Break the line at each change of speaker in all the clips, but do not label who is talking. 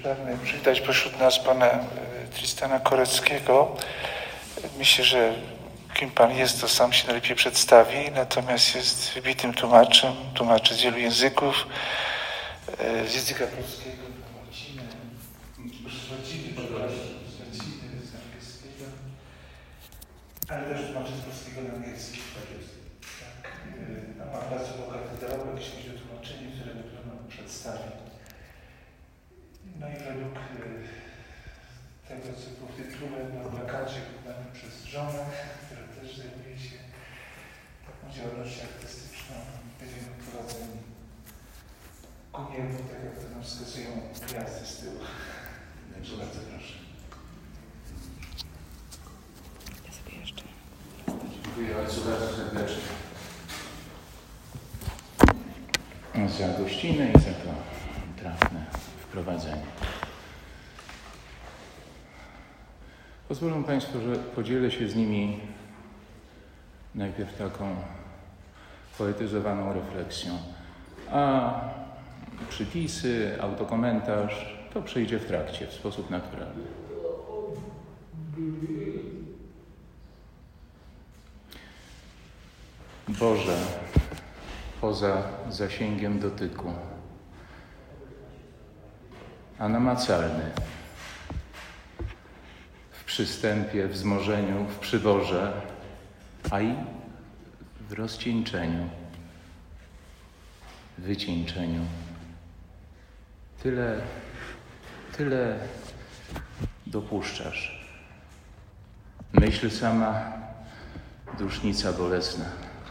pragnę przywitać pośród nas pana Tristana Koreckiego. Myślę, że kim pan jest, to sam się najlepiej przedstawi, natomiast jest wybitym tłumaczem, tłumaczy z wielu języków, z języka polskiego, z angielskiego, ale też tłumaczy z polskiego na angielski. Tak jest. Tak. Ma bardzo bogaty książki o tłumaczeniu, które trudno przedstawi. No i według tego, co był tytułem na plakacie wydany przez żonę, która też zajmuje się taką działalnością artystyczną, będziemy prowadzeni ku niebu, tak jak to nam wskazują gwiazdy z tyłu. Także bardzo proszę.
Ja sobie jeszcze.
Dziękuję Ojcu bardzo serdecznie za gościnę i za to trafne wprowadzenie. Pozwolą Państwo, że podzielę się z nimi najpierw taką poetyzowaną refleksją, a przypisy, autokomentarz to przejdzie w trakcie, w sposób naturalny. Boże, poza zasięgiem dotyku, a namacalny, w przystępie, w wzmożeniu, w przyborze, a i w rozcieńczeniu, wycieńczeniu. Tyle dopuszczasz. Myśl sama, dusznica bolesna.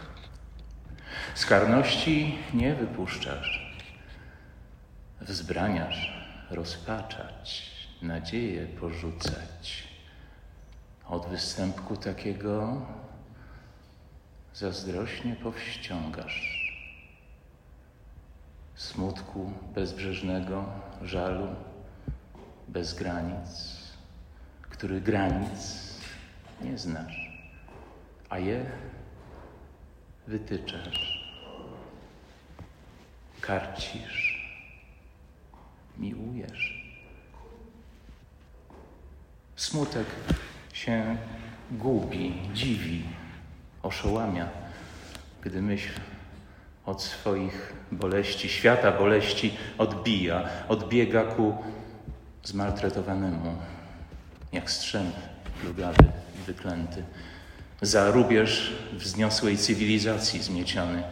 Z karności nie wypuszczasz. Wzbraniasz rozpaczać, nadzieję porzucać. Od występku takiego zazdrośnie powściągasz. Smutku bezbrzeżnego, żalu bez granic, który granic nie znasz, a je wytyczasz, karcisz, miłujesz. Smutek się gubi, dziwi, oszołamia, gdy myśl od swoich boleści, świata boleści odbiega ku zmaltretowanemu, jak strzęp plugawy, wyklęty, za rubież wzniosłej cywilizacji zmieciony,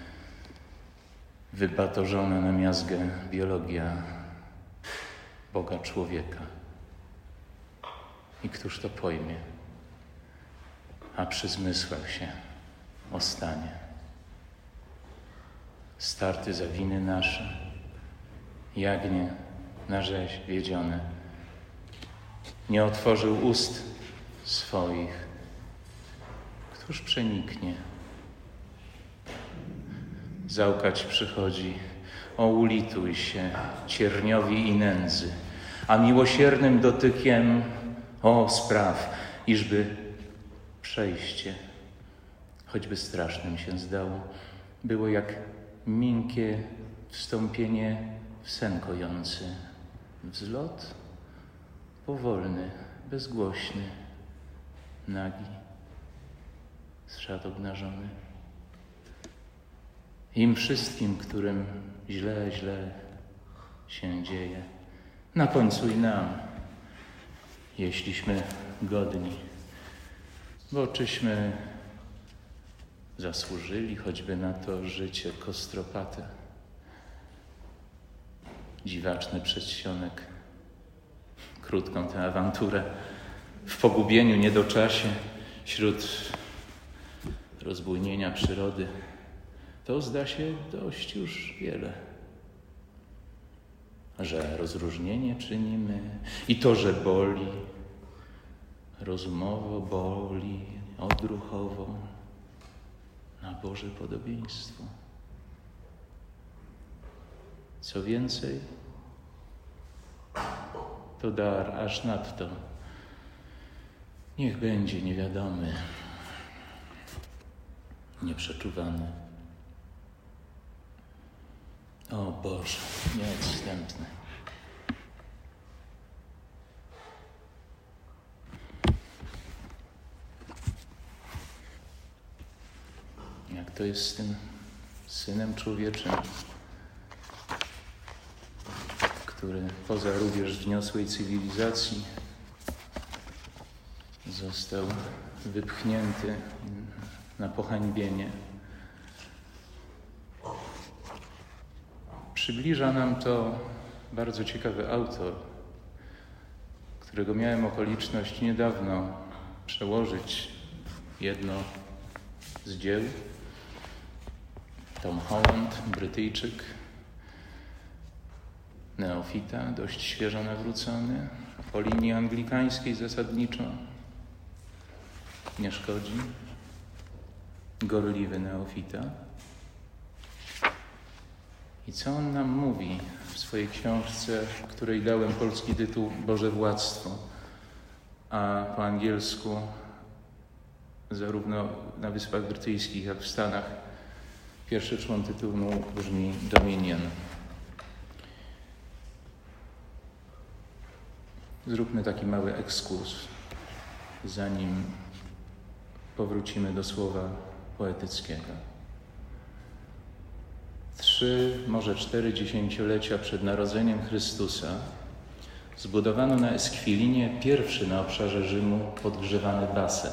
wybatorzona na miazgę biologia Boga człowieka. I któż to pojmie, a przy zmysłach się ostanie. Starty za winy nasze, jagnię na rzeź wiedzione. Nie otworzył ust swoich, któż przeniknie? Załkać przychodzi, o ulituj się, cierniowi i nędzy, a miłosiernym dotykiem, o spraw, iżby przejście, choćby strasznym się zdało, było jak miękkie wstąpienie w sen kojący. Wzlot powolny, bezgłośny, nagi, z szat obnażony. Im wszystkim, którym źle się dzieje, na końcu i nam, jeśliśmy godni, bo czyśmy zasłużyli choćby na to życie kostropate, dziwaczny przedsionek, krótką tę awanturę w pogubieniu, niedoczasie, wśród rozbójnienia przyrody. To zda się dość już wiele. Że rozróżnienie czynimy i to, że boli, rozumowo boli, odruchowo, na Boże podobieństwo. Co więcej, to dar aż nadto. Niech będzie niewiadomy, nieprzeczuwany. O Boże, nieodstępny. to jest tym Synem Człowieczym, który poza również wniosłej cywilizacji został wypchnięty na pohańbienie. Przybliża nam to bardzo ciekawy autor, którego miałem okoliczność niedawno przełożyć jedno z dzieł. Tom Holland, Brytyjczyk, neofita, dość świeżo nawrócony, po linii anglikańskiej zasadniczo, nie szkodzi, gorliwy neofita. I co on nam mówi w swojej książce, której dałem polski tytuł Boże Władztwo, a po angielsku zarówno na Wyspach Brytyjskich, jak w Stanach pierwszy człon tytułu brzmi Dominion. Zróbmy taki mały ekskurs, zanim powrócimy do słowa poetyckiego. 3, może 4 dziesięciolecia przed narodzeniem Chrystusa zbudowano na Eskwilinie pierwszy na obszarze Rzymu podgrzewany basen.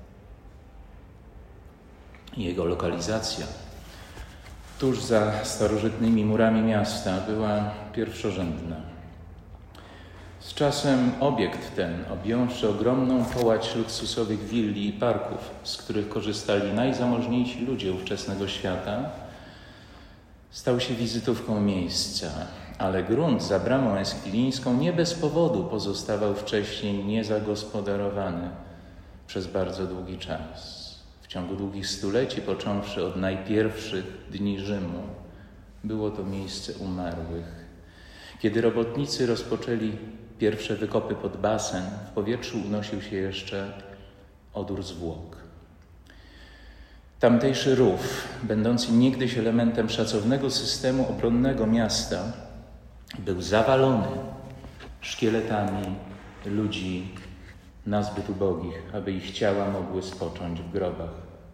Jego lokalizacja tuż za starożytnymi murami miasta była pierwszorzędna. Z czasem obiekt ten, objąwszy ogromną połać luksusowych willi i parków, z których korzystali najzamożniejsi ludzie ówczesnego świata, stał się wizytówką miejsca, ale grunt za bramą eskwilińską nie bez powodu pozostawał wcześniej niezagospodarowany przez bardzo długi czas. W ciągu długich stuleci, począwszy od najpierwszych dni Rzymu, było to miejsce umarłych. Kiedy robotnicy rozpoczęli pierwsze wykopy pod basen, w powietrzu unosił się jeszcze odór zwłok. Tamtejszy rów, będący niegdyś elementem szacownego systemu obronnego miasta, był zawalony szkieletami ludzi nazbyt ubogich, aby ich ciała mogły spocząć w grobach.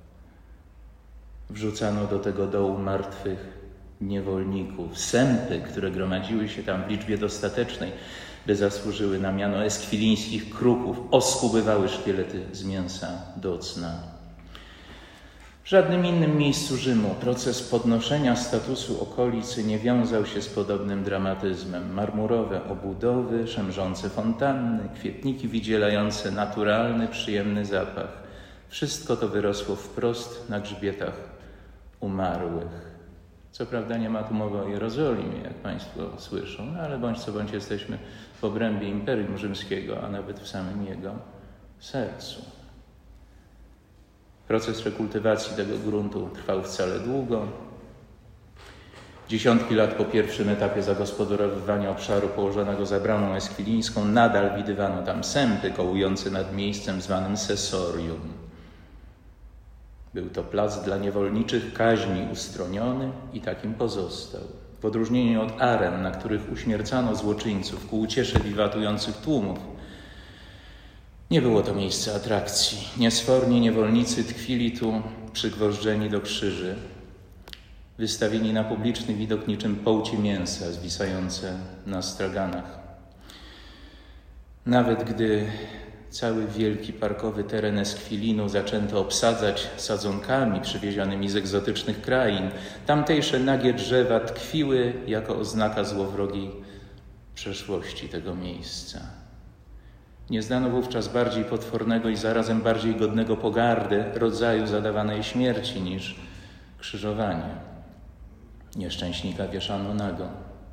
Wrzucano do tego dołu martwych niewolników. Sępy, które gromadziły się tam w liczbie dostatecznej, by zasłużyły na miano eskwilińskich kruków, oskubywały szkielety z mięsa do cna. W żadnym innym miejscu Rzymu proces podnoszenia statusu okolicy nie wiązał się z podobnym dramatyzmem. Marmurowe obudowy, szemrzące fontanny, kwietniki wydzielające naturalny, przyjemny zapach. Wszystko to wyrosło wprost na grzbietach umarłych. Co prawda nie ma tu mowy o Jerozolimie, jak Państwo słyszą, ale bądź co bądź jesteśmy w obrębie Imperium Rzymskiego, a nawet w samym jego sercu. Proces rekultywacji tego gruntu trwał wcale długo. Dziesiątki lat po pierwszym etapie zagospodarowywania obszaru położonego za bramą eskwilińską nadal widywano tam sępy kołujące nad miejscem zwanym Sessorium. Był to plac dla niewolniczych kaźni ustroniony i takim pozostał. W odróżnieniu od aren, na których uśmiercano złoczyńców ku uciesze wiwatujących tłumów, nie było to miejsce atrakcji. Niesforni niewolnicy tkwili tu przygwożdżeni do krzyży, wystawieni na publiczny widok niczym połcie mięsa zwisające na straganach. Nawet gdy cały wielki parkowy teren Eskwilinu zaczęto obsadzać sadzonkami przywiezionymi z egzotycznych krain, tamtejsze nagie drzewa tkwiły jako oznaka złowrogiej przeszłości tego miejsca. Nie znano wówczas bardziej potwornego i zarazem bardziej godnego pogardy rodzaju zadawanej śmierci niż krzyżowanie. Nieszczęśnika wieszano nago.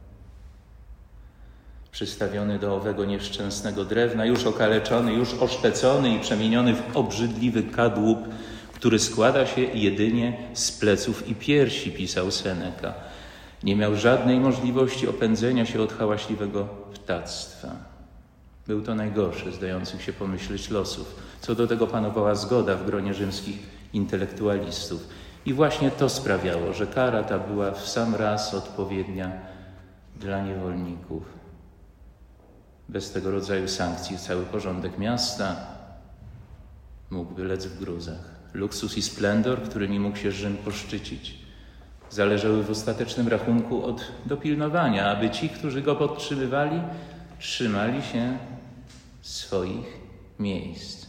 Przystawiony do owego nieszczęsnego drewna, już okaleczony, już oszpecony i przemieniony w obrzydliwy kadłub, który składa się jedynie z pleców i piersi, pisał Seneca. Nie miał żadnej możliwości opędzenia się od hałaśliwego ptactwa. Był to najgorszy z dających się pomyśleć losów. Co do tego panowała zgoda w gronie rzymskich intelektualistów. I właśnie to sprawiało, że kara ta była w sam raz odpowiednia dla niewolników. Bez tego rodzaju sankcji cały porządek miasta mógłby lec w gruzach. luksus i splendor, którymi mógł się Rzym poszczycić, zależały w ostatecznym rachunku od dopilnowania, aby ci, którzy go podtrzymywali, trzymali się swoich miejsc.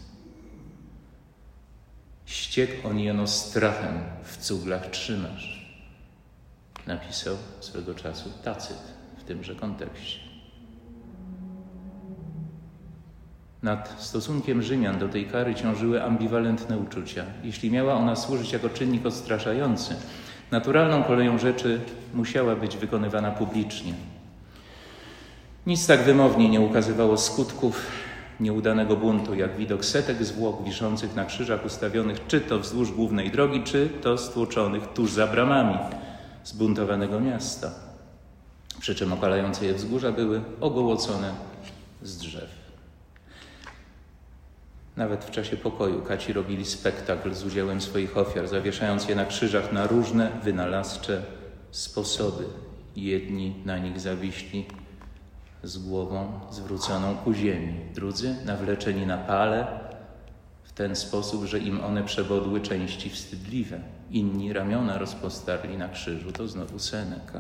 Ściek on jeno strachem w cuglach trzymasz, napisał swego czasu Tacyt w tymże kontekście. Nad stosunkiem Rzymian do tej kary ciążyły ambiwalentne uczucia. Jeśli miała ona służyć jako czynnik odstraszający, naturalną koleją rzeczy musiała być wykonywana publicznie. Nic tak wymownie nie ukazywało skutków nieudanego buntu, jak widok setek zwłok wiszących na krzyżach ustawionych czy to wzdłuż głównej drogi, czy to stłoczonych tuż za bramami zbuntowanego miasta. Przy czym opalające je wzgórza były ogołocone z drzew. Nawet w czasie pokoju kaci robili spektakl z udziałem swoich ofiar, zawieszając je na krzyżach na różne wynalazcze sposoby. Jedni na nich zawiśli z głową zwróconą ku ziemi, drudzy nawleczeni na pale w ten sposób, że im one przebodły części wstydliwe. Inni ramiona rozpostarli na krzyżu, to znowu Seneca.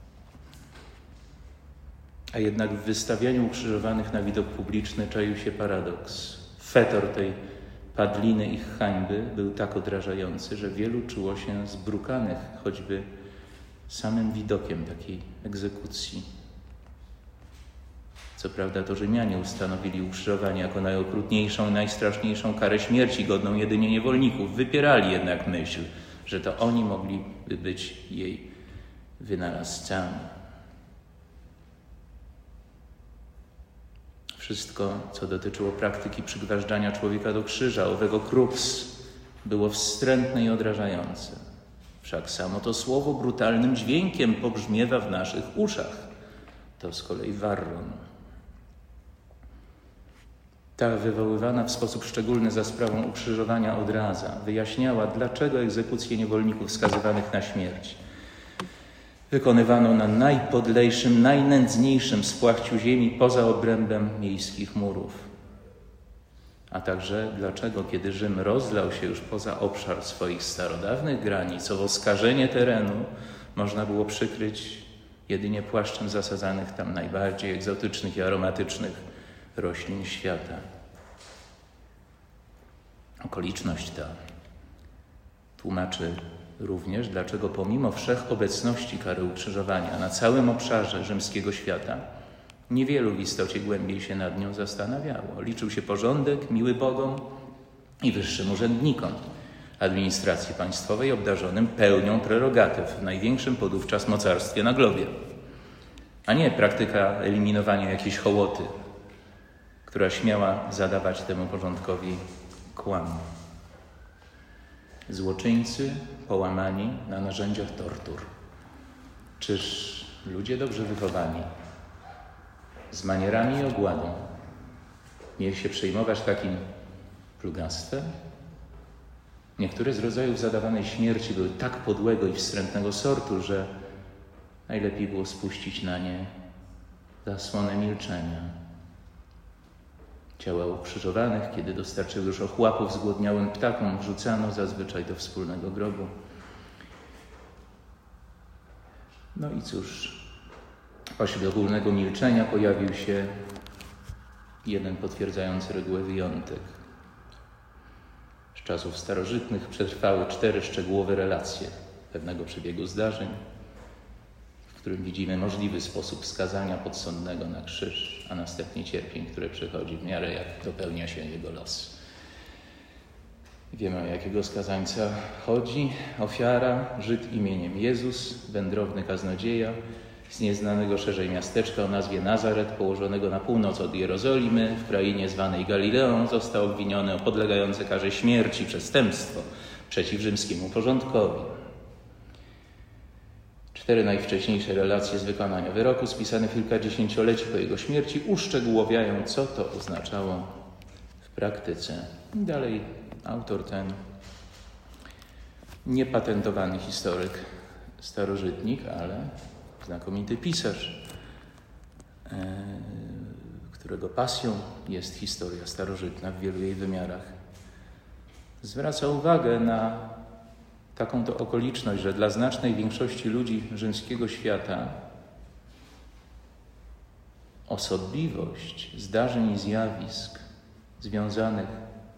A jednak w wystawianiu ukrzyżowanych na widok publiczny czaił się paradoks. Fetor tej padliny ich hańby był tak odrażający, że wielu czuło się zbrukanych choćby samym widokiem takiej egzekucji. Co prawda to Rzymianie ustanowili ukrzyżowanie jako najokrutniejszą i najstraszniejszą karę śmierci, godną jedynie niewolników. Wypierali jednak myśl, że to oni mogliby być jej wynalazcami. Wszystko, co dotyczyło praktyki przygważdżania człowieka do krzyża, owego crux, było wstrętne i odrażające. Wszak samo to słowo brutalnym dźwiękiem pobrzmiewa w naszych uszach. To z kolei Varron. Ta wywoływana w sposób szczególny za sprawą ukrzyżowania odraza wyjaśniała, dlaczego egzekucje niewolników skazywanych na śmierć wykonywano na najpodlejszym, najnędzniejszym spłachciu ziemi poza obrębem miejskich murów. A także dlaczego, kiedy Rzym rozlał się już poza obszar swoich starodawnych granic, owo skażenie terenu można było przykryć jedynie płaszczem zasadzanych tam najbardziej egzotycznych i aromatycznych roślin świata. Okoliczność ta tłumaczy również, dlaczego pomimo wszechobecności kary ukrzyżowania na całym obszarze rzymskiego świata niewielu w istocie głębiej się nad nią zastanawiało. Liczył się porządek, miły Bogom i wyższym urzędnikom administracji państwowej obdarzonym pełnią prerogatyw w największym podówczas mocarstwie na globie, a nie praktyka eliminowania jakiejś hołoty, która śmiała zadawać temu porządkowi kłam. Złoczyńcy połamani na narzędziach tortur. Czyż ludzie dobrze wychowani, z manierami i ogładą, mieli się przejmować takim plugastwem? Niektóre z rodzajów zadawanej śmierci były tak podłego i wstrętnego sortu, że najlepiej było spuścić na nie zasłonę milczenia. Ciała ukrzyżowanych, kiedy dostarczyły już ochłapów zgłodniałym ptakom, wrzucano zazwyczaj do wspólnego grobu. No i cóż, pośród ogólnego milczenia pojawił się jeden potwierdzający regułę wyjątek. Z czasów starożytnych przetrwały 4 szczegółowe relacje pewnego przebiegu zdarzeń, w którym widzimy możliwy sposób skazania podsądnego na krzyż, a następnie cierpień, które przychodzi w miarę jak dopełnia się jego los. Wiemy, o jakiego skazańca chodzi. Ofiara, Żyd imieniem Jezus, wędrowny kaznodzieja z nieznanego szerzej miasteczka o nazwie Nazaret, położonego na północ od Jerozolimy, w krainie zwanej Galileą, został obwiniony o podlegające karze śmierci przestępstwo przeciw rzymskiemu porządkowi. 4 najwcześniejsze relacje z wykonania wyroku, spisane kilkadziesięcioleci po jego śmierci, uszczegółowiają, co to oznaczało w praktyce. I dalej autor ten, niepatentowany historyk, starożytnik, ale znakomity pisarz, którego pasją jest historia starożytna w wielu jej wymiarach, zwraca uwagę na taką to okoliczność, że dla znacznej większości ludzi rzymskiego świata osobliwość zdarzeń i zjawisk związanych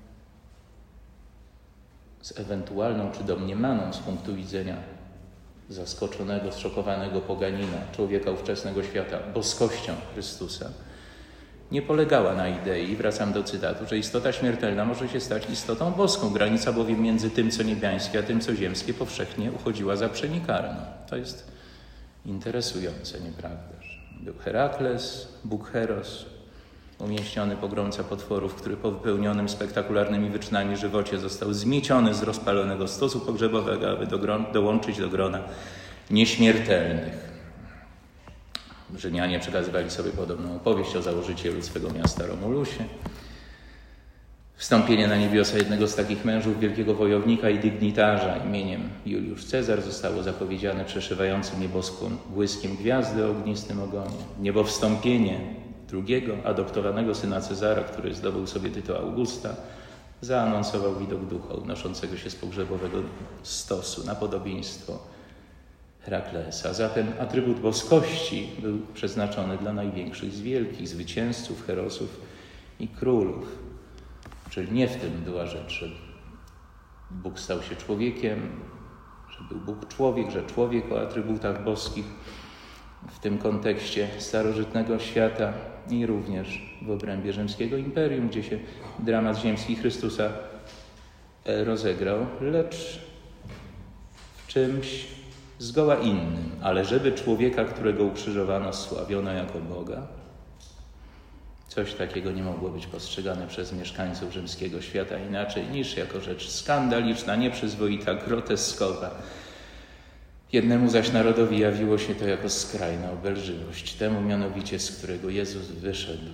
z ewentualną czy domniemaną z punktu widzenia zaskoczonego, zszokowanego poganina, człowieka ówczesnego świata, boskością Chrystusa, nie polegała na idei, wracam do cytatu, że istota śmiertelna może się stać istotą boską. Granica bowiem między tym, co niebiańskie, a tym, co ziemskie, powszechnie uchodziła za przenikarną. To jest interesujące, nieprawdaż? Był Herakles, Bóg Heros, umieśniony pogromca potworów, który po wypełnionym spektakularnymi wyczynami żywocie został zmieciony z rozpalonego stosu pogrzebowego, aby dołączyć do grona nieśmiertelnych. Rzymianie przekazywali sobie podobną opowieść o założycielu swego miasta Romulusie. Wstąpienie na niebiosa jednego z takich mężów, wielkiego wojownika i dygnitarza imieniem Juliusz Cezar, zostało zapowiedziane przeszywającym nieboskim błyskiem gwiazdy o ognistym ogonie. Niebowstąpienie drugiego, adoptowanego syna Cezara, który zdobył sobie tytuł Augusta, zaanonsował widok ducha unoszącego się z pogrzebowego stosu na podobieństwo Heraklesa. Zatem atrybut boskości był przeznaczony dla największych z wielkich zwycięzców, herosów i królów. Czyli nie w tym była rzecz, że Bóg stał się człowiekiem, że był Bóg człowiek, że człowiek o atrybutach boskich w tym kontekście starożytnego świata i również w obrębie rzymskiego imperium, gdzie się dramat ziemski Chrystusa rozegrał, lecz w czymś zgoła innym. Ale żeby człowieka, którego ukrzyżowano, sławiono jako Boga, coś takiego nie mogło być postrzegane przez mieszkańców rzymskiego świata inaczej niż jako rzecz skandaliczna, nieprzyzwoita, groteskowa. Jednemu zaś narodowi jawiło się to jako skrajna obelżywość, temu mianowicie, z którego Jezus wyszedł.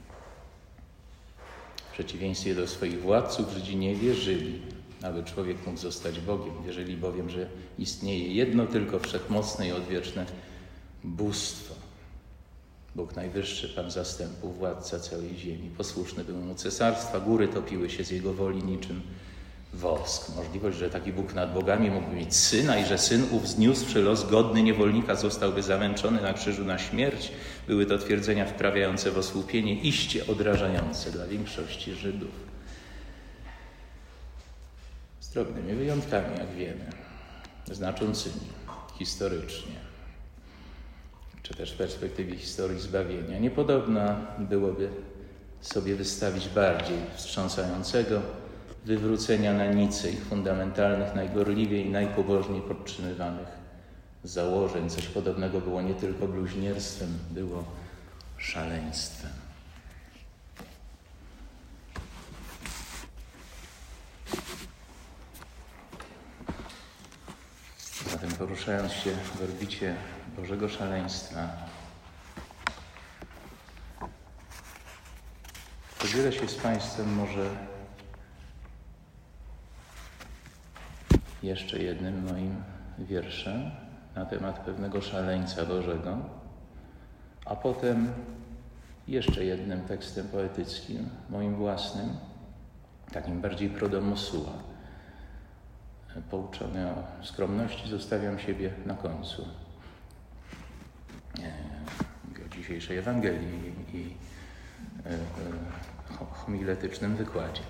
W przeciwieństwie do swoich władców Żydzi nie wierzyli, aby człowiek mógł zostać Bogiem. Wierzyli bowiem, że istnieje jedno tylko wszechmocne i odwieczne bóstwo. Bóg najwyższy, Pan zastępów, władca całej ziemi. Posłuszny był mu cesarstwa, góry topiły się z jego woli niczym wosk. Możliwość, że taki Bóg nad bogami mógłby mieć syna i że syn ów zniósłszy los godny niewolnika zostałby zamęczony na krzyżu na śmierć. Były to twierdzenia wprawiające w osłupienie, iście odrażające dla większości Żydów. Z drobnymi wyjątkami, jak wiemy, znaczącymi historycznie, czy też w perspektywie historii zbawienia. Niepodobna byłoby sobie wystawić bardziej wstrząsającego wywrócenia na nicę ich fundamentalnych, najgorliwiej i najpobożniej podtrzymywanych założeń. Coś podobnego było nie tylko bluźnierstwem, było szaleństwem. Zatem poruszając się w orbicie Bożego szaleństwa, podzielę się z Państwem może jeszcze jednym moim wierszem na temat pewnego szaleńca Bożego, a potem jeszcze jednym tekstem poetyckim, moim własnym, takim bardziej pro domo sua. Pouczony o skromności zostawiam siebie na końcu dzisiejszej Ewangelii i homiletycznym wykładzie.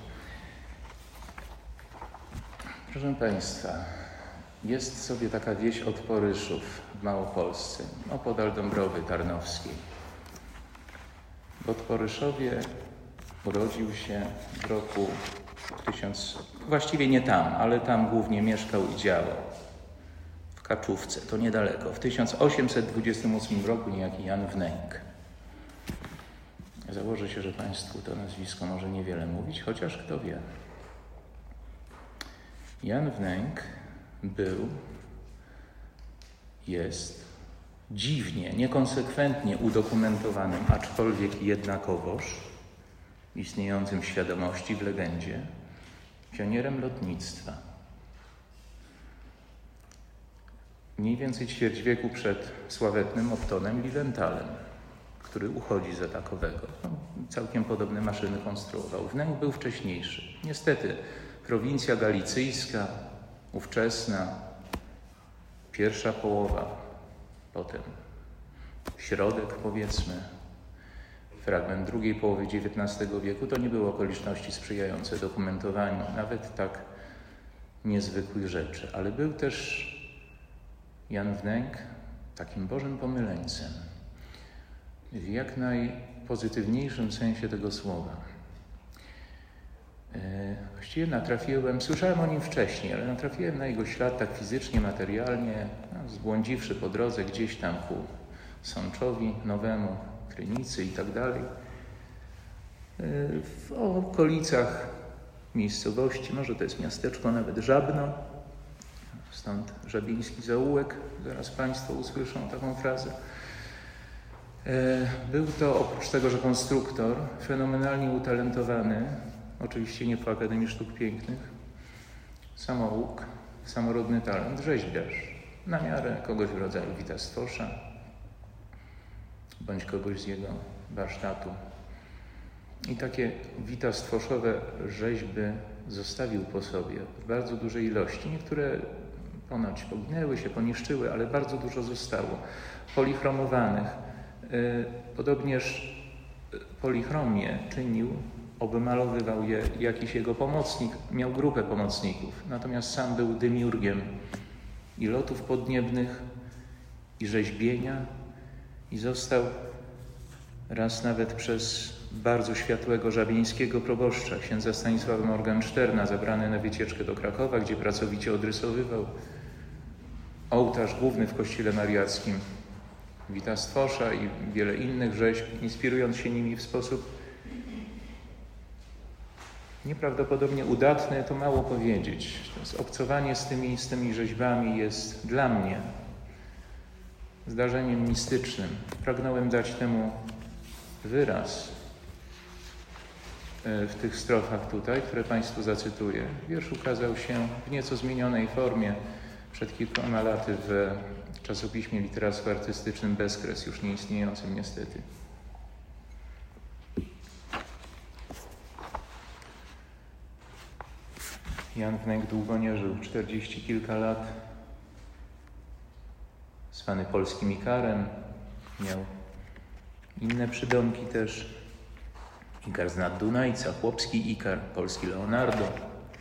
Proszę Państwa, jest sobie taka wieś od Poryszów w Małopolsce, opodal Dąbrowy Tarnowskiej. W Podporyszowie urodził się w roku właściwie nie tam, ale tam głównie mieszkał i działał. W Kaczówce, to niedaleko. W 1828 roku niejaki Jan Wnęk. Założę się, że Państwu to nazwisko może niewiele mówić, chociaż kto wie. Jan Wnęk jest dziwnie, niekonsekwentnie udokumentowanym, aczkolwiek jednakowoż istniejącym w świadomości, w legendzie, pionierem lotnictwa. Mniej więcej ćwierć wieku przed sławetnym Optonem Lilienthalem, który uchodzi za takowego. Całkiem podobne maszyny konstruował. Wnęk był wcześniejszy. Niestety prowincja galicyjska, ówczesna, pierwsza połowa, potem środek, powiedzmy, fragment drugiej połowy XIX wieku, to nie były okoliczności sprzyjające dokumentowaniu nawet tak niezwykłych rzeczy. Ale był też Jan Wnęk takim Bożym pomyleńcem w jak najpozytywniejszym sensie tego słowa. Właściwie słyszałem o nim wcześniej, ale natrafiłem na jego ślad tak fizycznie, materialnie, zbłądziwszy po drodze gdzieś tam ku Sączowi Nowemu, Krynicy i tak dalej. W okolicach miejscowości, może to jest miasteczko nawet Żabno, stąd żabiński zaułek, zaraz Państwo usłyszą taką frazę. Był to, oprócz tego, że konstruktor, fenomenalnie utalentowany, oczywiście nie po Akademii Sztuk Pięknych, samouk, samorodny talent, rzeźbiarz, na miarę kogoś w rodzaju Wita Stwosza, bądź kogoś z jego warsztatu. I takie Wita Stwoszowe rzeźby zostawił po sobie w bardzo dużej ilości. Niektóre ponoć poginęły się, poniszczyły, ale bardzo dużo zostało. Polichromowanych. Podobnież polichromię czynił, obmalowywał je jakiś jego pomocnik, miał grupę pomocników. Natomiast sam był demiurgiem i lotów podniebnych, i rzeźbienia, i został raz nawet przez bardzo światłego żabińskiego proboszcza, księdza Stanisława Morgensterna, zabrany na wycieczkę do Krakowa, gdzie pracowicie odrysowywał ołtarz główny w kościele mariackim Wita Stwosza i wiele innych rzeźb, inspirując się nimi w sposób nieprawdopodobnie udatny, to mało powiedzieć. Obcowanie z tymi rzeźbami jest dla mnie zdarzeniem mistycznym. Pragnąłem dać temu wyraz w tych strofach tutaj, które Państwu zacytuję. Wiersz ukazał się w nieco zmienionej formie przed kilkoma laty w czasopiśmie literacko-artystycznym Bezkres, już nieistniejącym niestety. Jan Wnęk długo nie żył, 40 kilka lat. Zwany polskim Ikarem, miał inne przydomki też. Ikar z nad Dunajca, chłopski Ikar, polski Leonardo.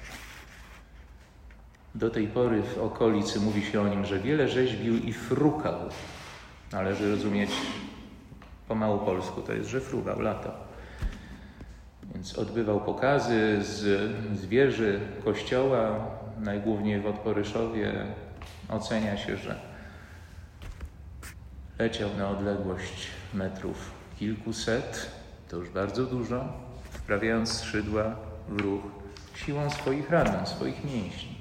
Do tej pory w okolicy mówi się o nim, że wiele rzeźbił i frukał. Należy rozumieć po małopolsku, to jest, że fruwał, latał. Więc odbywał pokazy z wieży kościoła, najgłówniej w Odporyszowie. Ocenia się, że leciał na odległość metrów kilkuset, to już bardzo dużo, wprawiając skrzydła w ruch siłą swoich ramion, swoich mięśni.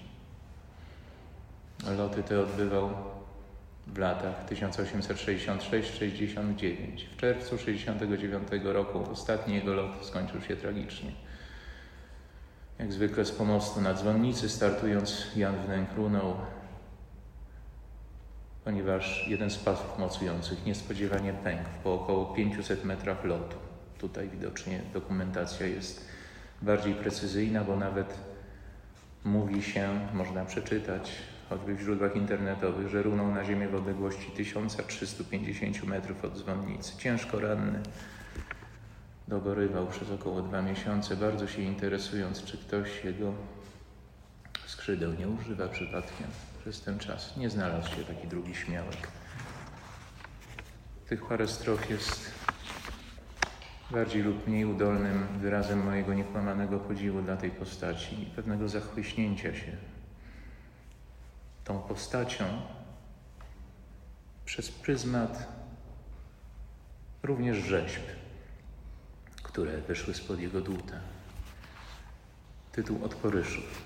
Loty te odbywał w latach 1866-69. W czerwcu 1969 roku ostatni jego lot skończył się tragicznie. Jak zwykle z pomostu na dzwonnicy startując, Jan Wnęk runął, ponieważ jeden z pasów mocujących niespodziewanie pękł po około 500 metrach lotu. Tutaj widocznie dokumentacja jest bardziej precyzyjna, bo nawet mówi się, można przeczytać, choćby w źródłach internetowych, że runął na ziemię w odległości 1350 metrów od dzwonnicy. Ciężko ranny, dogorywał przez około 2 miesiące, bardzo się interesując, czy ktoś jego skrzydeł nie używa przypadkiem. Przez ten czas nie znalazł się taki drugi śmiałek. Tych parę strof jest bardziej lub mniej udolnym wyrazem mojego niekłamanego podziwu dla tej postaci i pewnego zachłyśnięcia się tą postacią przez pryzmat również rzeźb, które wyszły spod jego dłuta. Tytuł Odporyszów.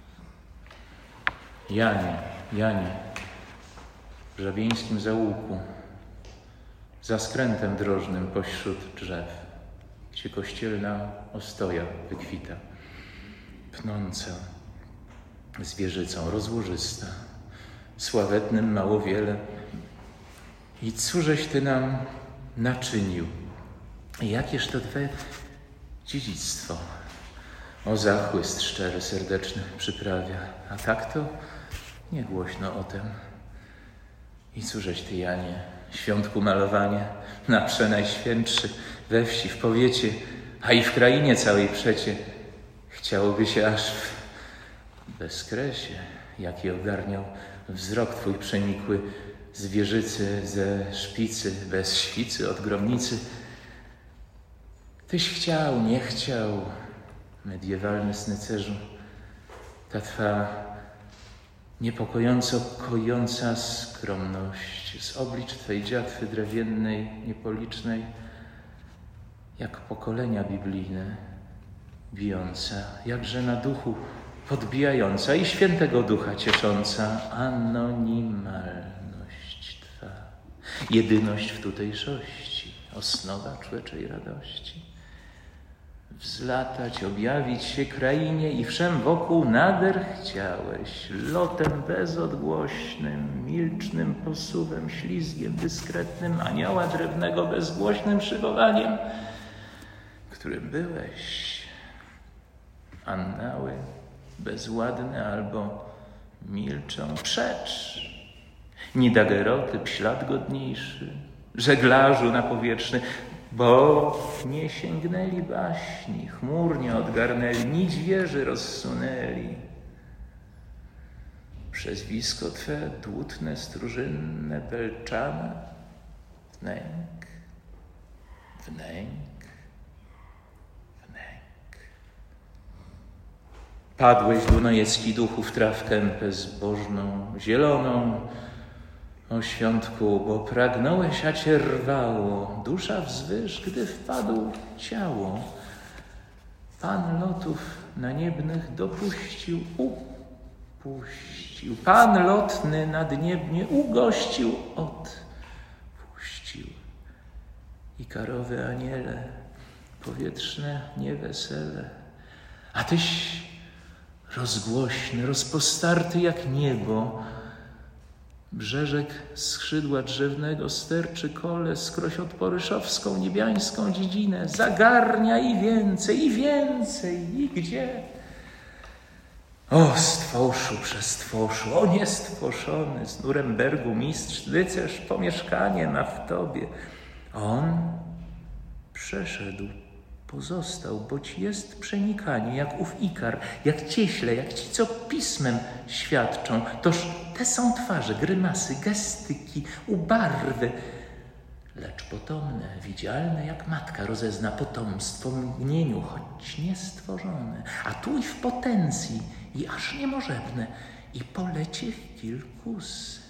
Janie, w żabieńskim zaułku, za skrętem drożnym pośród drzew, gdzie kościelna ostoja wykwita, pnąca zwierzycą, rozłożysta, sławetnym mało wiele. I cóżeś Ty nam naczynił? Jakież to Twe dziedzictwo? o zachłyst szczery, serdeczny przyprawia. A tak to nie głośno o tem. I cóżeś ty, Janie, świątku malowanie, na przenajświętszy, we wsi, w powiecie, a i w krainie całej przecie, chciałoby się aż w bezkresie, jaki ogarniał wzrok twój przenikły, z wieżycy, ze szpicy, bez świcy, od gromnicy. Tyś chciał, nie chciał, mediewalny snycerzu, ta twa niepokojąco kojąca skromność z oblicz twej dziatwy drewiennej, niepolicznej, jak pokolenia biblijne, bijąca, jakże na duchu podbijająca i świętego ducha ciesząca anonimalność twa, jedyność w tutejszości, osnowa człeczej radości. Wzlatać, objawić się krainie i wszem wokół nader chciałeś, lotem bezodgłośnym, milcznym posuwem, ślizgiem dyskretnym, anioła drewnego bezgłośnym szybowaniem, którym byłeś. Annały bezładne albo milczą, przecz. Ni dagerotyp, ślad godniejszy, żeglarzu napowietrzny, bo nie sięgnęli baśni, chmur nie odgarnęli, nić wieży rozsunęli. Przezwisko twe dłutne, stróżynne, belczane, wnęk, wnęk, wnęk. Padłeś, dunajecki duchu, w trawkę bezbożną, zieloną, o świątku, bo pragnąłeś, a cię rwało, dusza wzwyż, gdy wpadł ciało. Pan lotów naniebnych dopuścił, upuścił. Pan lotny nadniebnie ugościł, odpuścił. I karowe aniele, powietrzne niewesele. A tyś rozgłośny, rozpostarty jak niebo, brzeżek skrzydła drzewnego sterczy kole, skroś odporyszowską, niebiańską dziedzinę, zagarnia i więcej, i gdzie? O, stwoszu, przestwoszu, o niestworzony, z Nurembergu mistrz, rycerz pomieszkanie ma w tobie. On przeszedł, pozostał, boć jest przenikanie, jak ów Ikar, jak cieśle, jak ci, co pismem świadczą. Toż te są twarze, grymasy, gestyki, ubarwy, lecz potomne, widzialne, jak matka rozezna potomstwo mgnieniu, choć niestworzone, a tu i w potencji, i aż niemożebne, i polecie kilkuset.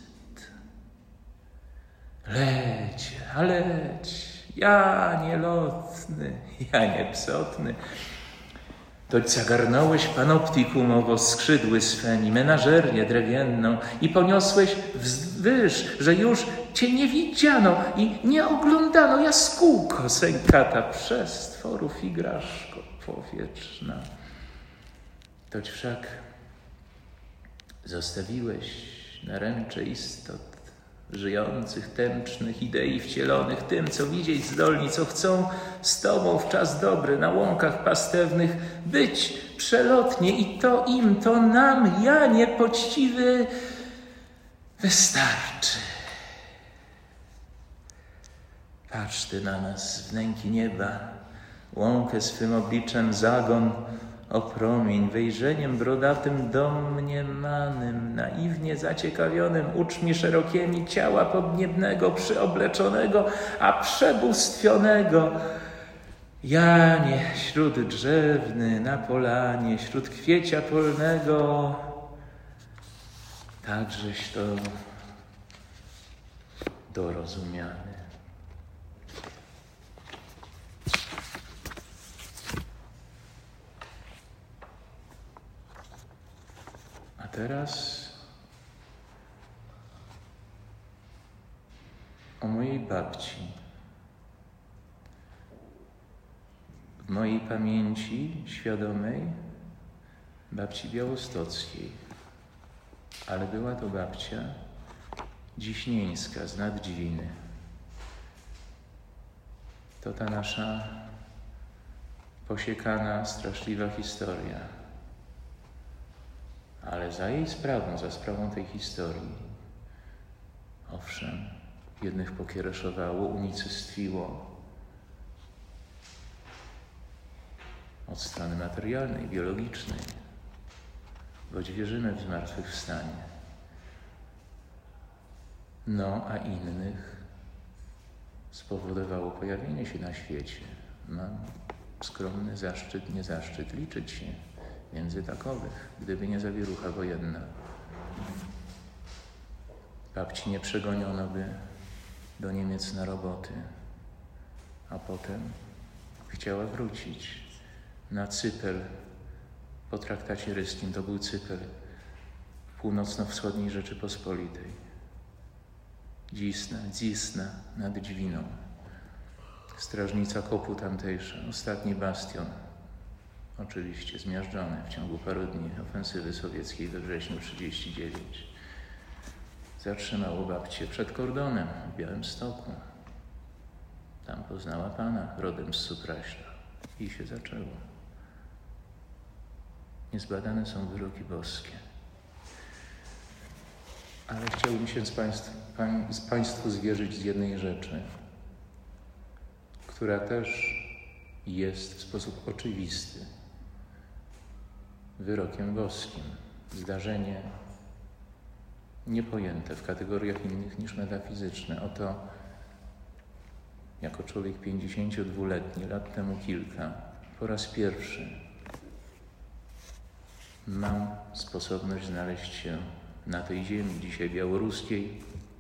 Leć, a leć, ja nielotny, ja niepsotny. Toć zagarnąłeś panoptikum owo skrzydły swemi, menażerię drewienną i poniosłeś wzwyż, że już cię nie widziano i nie oglądano, jaskółko sękata przestworów igraszko powietrzna. Toć wszak zostawiłeś naręcze istot żyjących, tęcznych, idei wcielonych, tym, co widzieć zdolni, co chcą z tobą w czas dobry, na łąkach pastewnych być przelotnie i to im, to nam, ja niepoczciwy, wystarczy. Patrz ty na nas z wnęki nieba, łąkę swym obliczem zagon, o promień, wejrzeniem brodatym domniemanym, naiwnie zaciekawionym uczmi szerokimi ciała podniebnego, przyobleczonego, a przebóstwionego. Janie, śród drzewny, na polanie, śród kwiecia polnego, takżeś to dorozumiany. Teraz o mojej babci. W mojej pamięci świadomej babci białostockiej, ale była to babcia dziśnieńska z Naddźwiny. To ta nasza posiekana, straszliwa historia. Ale za jej sprawą, za sprawą tej historii, owszem, jednych pokiereszowało, unicestwiło od strony materialnej, biologicznej, choć wierzymy w zmartwychwstanie. No, a innych spowodowało pojawienie się na świecie. Mam skromny zaszczyt, nie zaszczyt liczyć się między takowych, gdyby nie zawierucha wojenna. Babci nie przegoniono by do Niemiec na roboty, a potem chciała wrócić na Cypel po traktacie ryskim. To był Cypel w północno-wschodniej Rzeczypospolitej. Dzisna nad Dźwiną. Strażnica kopu tamtejsza, ostatni bastion, oczywiście zmiażdżony w ciągu paru dni ofensywy sowieckiej we wrześniu 1939. Zatrzymało babcię przed kordonem w Białymstoku. Tam poznała pana, rodem z Supraśla. I się zaczęło. Niezbadane są wyroki boskie. Ale chciałbym się z Państwu zwierzyć z jednej rzeczy, która też jest w sposób oczywisty wyrokiem boskim. Zdarzenie niepojęte w kategoriach innych niż metafizyczne. Oto jako człowiek 52-letni, lat temu kilka, po raz pierwszy mam sposobność znaleźć się na tej ziemi, dzisiaj białoruskiej.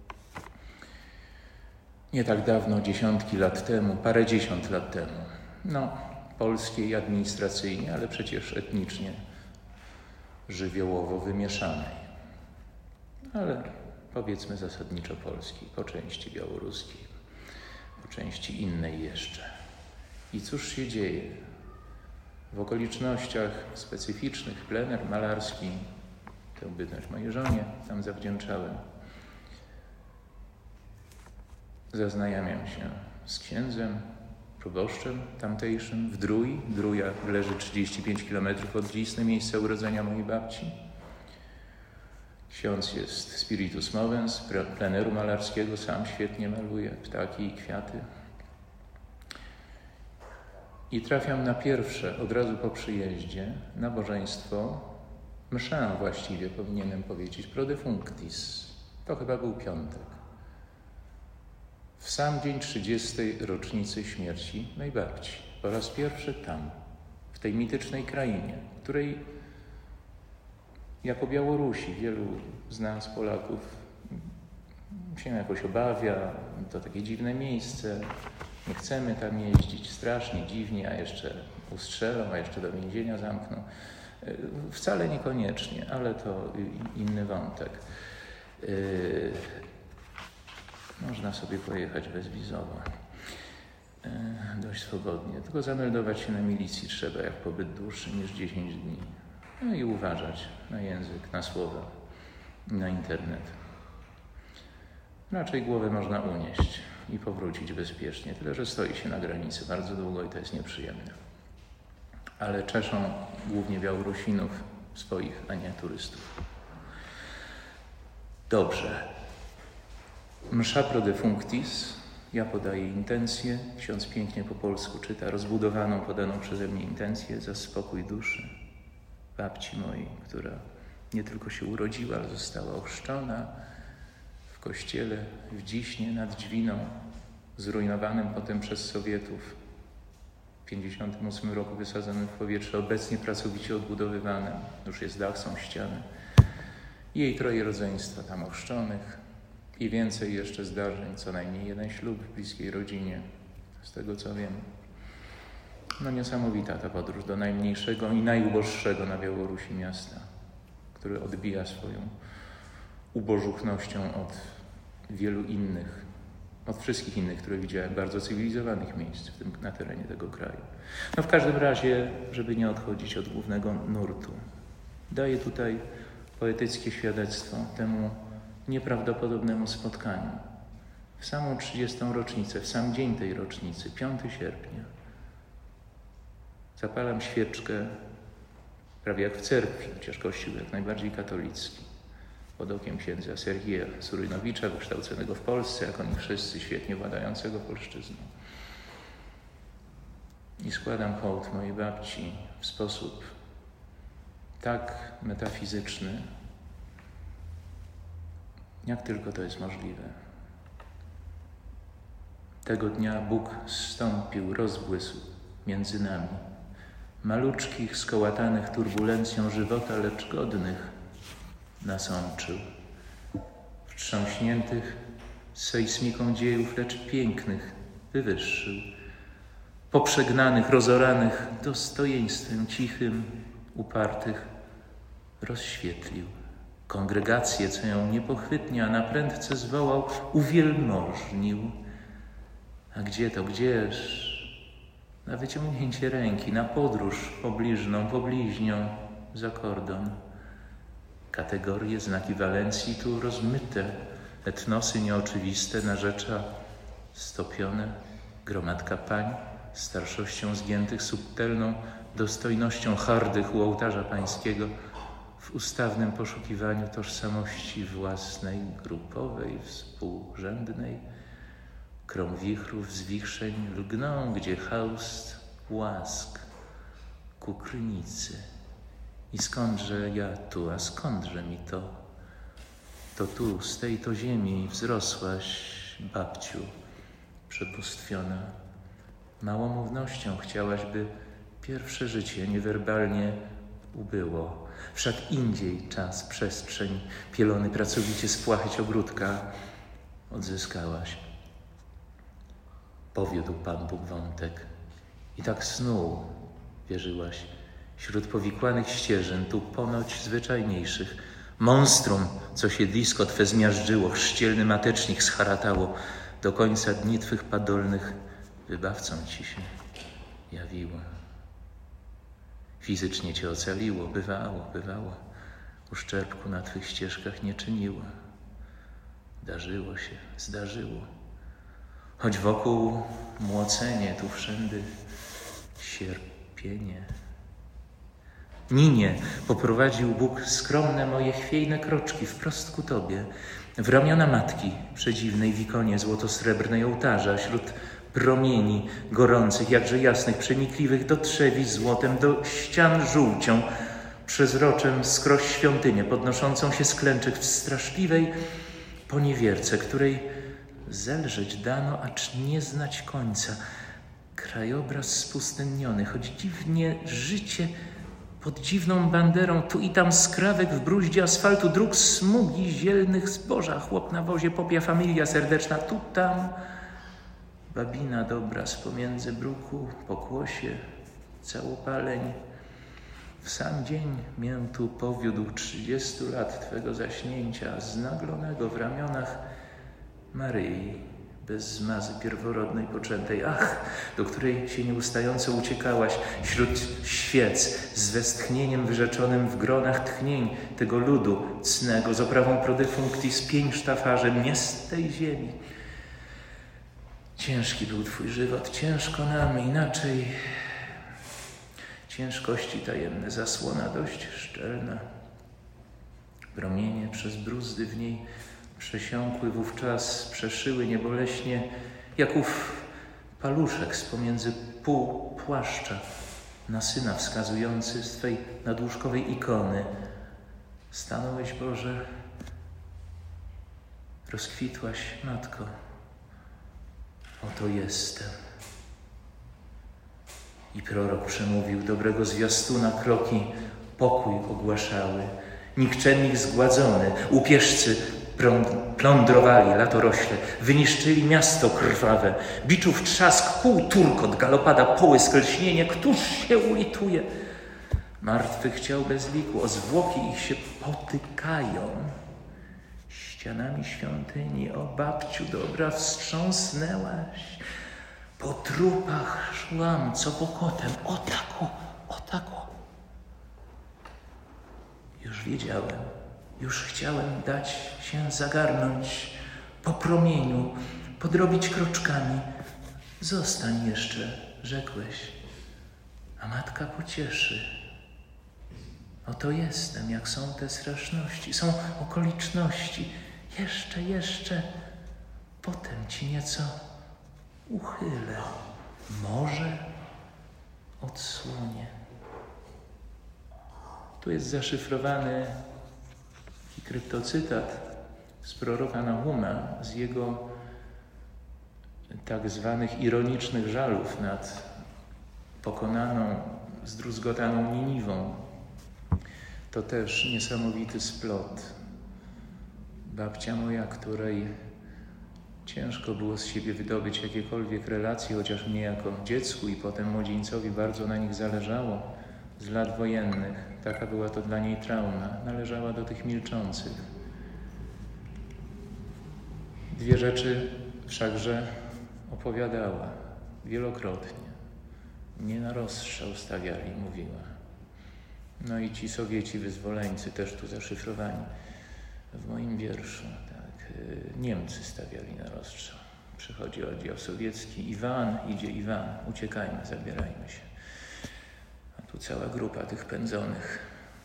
Nie tak dawno, dziesiątki lat temu, parędziesiąt lat temu, polskiej administracyjnie, ale przecież etnicznie, żywiołowo wymieszanej. Ale powiedzmy zasadniczo polskiej, po części białoruskiej, po części innej jeszcze. I cóż się dzieje? W okolicznościach specyficznych plener malarski, tę bytność mojej żonie tam zawdzięczałem, zaznajamiam się z księdzem, proboszczem tamtejszym w Drój. Drója leży 35 km od Dzisny, miejsce urodzenia mojej babci. Ksiądz jest spiritus movens, pleneru malarskiego, sam świetnie maluje ptaki i kwiaty. I trafiam na pierwsze, od razu po przyjeździe, nabożeństwo, mszę właściwie powinienem powiedzieć, pro defunctis. To chyba był piątek. W sam dzień 30. rocznicy śmierci mej babci. Po raz pierwszy tam, w tej mitycznej krainie, której jako Białorusi wielu z nas, Polaków, się jakoś obawia. To takie dziwne miejsce. Nie chcemy tam jeździć. Strasznie dziwnie, a jeszcze ustrzelą, a jeszcze do więzienia zamkną. Wcale niekoniecznie, ale to inny wątek. Można sobie pojechać bezwizowo, dość swobodnie. Tylko zameldować się na milicji trzeba, jak pobyt dłuższy niż 10 dni. No i uważać na język, na słowa, na internet. Raczej głowę można unieść i powrócić bezpiecznie, tyle że stoi się na granicy bardzo długo i to jest nieprzyjemne. Ale czeszą głównie Białorusinów swoich, a nie turystów. Dobrze. Msza pro defunctis. Ja podaję intencję. Ksiądz pięknie po polsku czyta rozbudowaną, podaną przeze mnie intencję za spokój duszy babci mojej, która nie tylko się urodziła, ale została ochrzczona w kościele w Dziśnie nad Dźwiną, zrujnowanym potem przez Sowietów. W 1958 roku wysadzonym w powietrze, obecnie pracowicie odbudowywanym. Już jest dach, są ściany. Jej 3 rodzeństwa tam ochrzczonych i więcej jeszcze zdarzeń, co najmniej 1 ślub w bliskiej rodzinie, z tego co wiem. Niesamowita ta podróż do najmniejszego i najuboższego na Białorusi miasta, który odbija swoją ubożuchnością od wielu innych, od wszystkich innych, które widziałem, bardzo cywilizowanych miejsc na terenie tego kraju. W każdym razie, żeby nie odchodzić od głównego nurtu, daję tutaj poetyckie świadectwo temu nieprawdopodobnemu spotkaniu. W samą 30. rocznicę, w sam dzień tej rocznicy, 5 sierpnia, Zapalam świeczkę, prawie jak w cerkwi, chociaż kościół jak najbardziej katolicki, pod okiem księdza Serhija Surynowicza, wykształconego w Polsce, jak oni wszyscy, świetnie władającego polszczyzną. I składam hołd mojej babci w sposób tak metafizyczny, jak tylko to jest możliwe. Tego dnia Bóg zstąpił, rozbłysł między nami, maluczkich, skołatanych turbulencją żywota, lecz godnych nasączył, wstrząśniętych sejsmiką dziejów, lecz pięknych wywyższył, poprzegnanych, rozoranych dostojeństwem cichym, upartych rozświetlił. Kongregację, co ją niepochwytnie, a naprędce zwołał, uwielmożnił. A gdzie to, gdzież? Na wyciągnięcie ręki, na podróż pobliżną, pobliźnią, za kordon. Kategorie, znaki walencji tu rozmyte, etnosy nieoczywiste, narzecza stopione, gromadka pań, starszością zgiętych, subtelną dostojnością hardych u ołtarza pańskiego, w ustawnym poszukiwaniu tożsamości własnej, grupowej, współrzędnej. Krom wichrów, zwichrzeń lgną, gdzie haust łask ku krynicy. I skądże ja tu, a skądże mi to? To tu, z tej to ziemi wzrosłaś, babciu, przebóstwiona. Małomównością chciałaś, by pierwsze życie niewerbalnie ubyło. Wszak indziej czas, przestrzeń, pielony pracowicie spłachać ogródka odzyskałaś. Powiódł Pan Bóg wątek i tak snuł, wierzyłaś, wśród powikłanych ścieżyn, tu ponoć zwyczajniejszych. Monstrum, co siedlisko Twe zmiażdżyło, chrzcielny matecznik scharatało, do końca dni Twych padolnych wybawcą Ci się jawiło. Fizycznie Cię ocaliło, bywało, uszczerbku na Twych ścieżkach nie czyniło. Darzyło się, zdarzyło, choć wokół młocenie, tu wszędy cierpienie. Ninie poprowadził Bóg skromne moje chwiejne kroczki wprost ku Tobie, w ramiona Matki przedziwnej w ikonie złotosrebrnej ołtarza, śród promieni gorących, jakże jasnych, przenikliwych do trzewi złotem, do ścian żółcią, przezroczem skroś świątynię, podnoszącą się z klęczek w straszliwej poniewierce, której zelżeć dano, acz nie znać końca. Krajobraz spustynniony, choć dziwnie życie pod dziwną banderą, tu i tam skrawek w bruździe asfaltu, dróg, smugi zielnych zboża, chłop na wozie, popia familia serdeczna, tu tam babina dobra z pomiędzy bruku, pokłosie, całopaleń. W sam dzień mię tu powiódł 30 lat Twego zaśnięcia, znaglonego w ramionach Maryi, bez zmazy pierworodnej poczętej, ach, do której się nieustająco uciekałaś wśród świec, z westchnieniem wyrzeczonym w gronach tchnień tego ludu cnego, z oprawą prodefuncti, z pień sztafarzem, nie z tej ziemi. Ciężki był Twój żywot, ciężko nam, inaczej ciężkości tajemne, zasłona dość szczelna. Promienie przez bruzdy w niej przesiąkły wówczas, przeszyły nieboleśnie, jak ów paluszek z pomiędzy pół płaszcza na Syna wskazujący z Twej nadłóżkowej ikony. Stanąłeś, Boże, rozkwitłaś, Matko. Oto jestem. I prorok przemówił, dobrego zwiastuna kroki pokój ogłaszały. Nikczemnik zgładzony, łupieżcy plądrowali latorośle, wyniszczyli miasto krwawe, biczów trzask, kół turkot, galopada, połysk, lśnienie, któż się ulituje? Martwych ciał bez liku, o zwłoki ich się potykają. Ścianami świątyni, o babciu dobra, wstrząsnęłaś. Po trupach szłam, co pokotem, o tako. Już wiedziałem, już chciałem dać się zagarnąć po promieniu, podrobić kroczkami. Zostań jeszcze, rzekłeś. a matka pocieszy. Oto jestem, jak są te straszności, są okoliczności. Jeszcze, potem ci nieco uchylę. Może odsłonię. Tu jest zaszyfrowany kryptocytat z proroka Nahuma, z jego tak zwanych ironicznych żalów nad pokonaną, zdruzgotaną Niniwą. To też niesamowity splot. Babcia moja, której ciężko było z siebie wydobyć jakiekolwiek relacje, chociaż mnie jako dziecku i potem młodzieńcowi bardzo na nich zależało, z lat wojennych. Taka była to dla niej trauma. Należała do tych milczących. Dwie rzeczy wszakże opowiadała wielokrotnie. Mnie na rozstrzał stawiali, mówiła. No i ci Sowieci wyzwoleńcy też tu zaszyfrowani w moim wierszu. Tak. Niemcy stawiali na rozstrzał. Przychodzi oddział sowiecki. Idzie Iwan. Uciekajmy, zabierajmy się. A tu cała grupa tych pędzonych.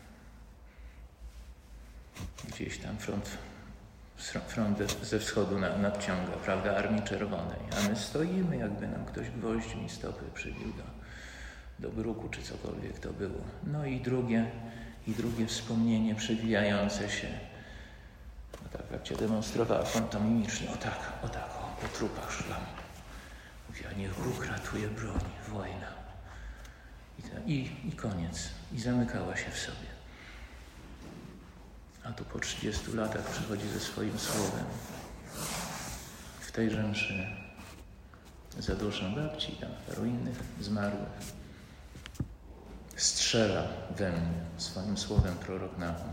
Gdzieś tam front ze wschodu nadciąga, prawda, Armii Czerwonej. A my stoimy, jakby nam ktoś gwoździem i stopy przybił do bruku, czy cokolwiek to było. No i drugie wspomnienie przewijające się. No tak, babcia demonstrowała pantomimicznie. O tak, po trupach szlam. Mówiła, niech Bóg ratuje broń, wojna. I koniec. I zamykała się w sobie. A tu po 30 latach przychodzi ze swoim słowem. W tejże mszy za duszę babci, tam paru innych zmarłych. Strzela we mnie swoim słowem prorok Nahum.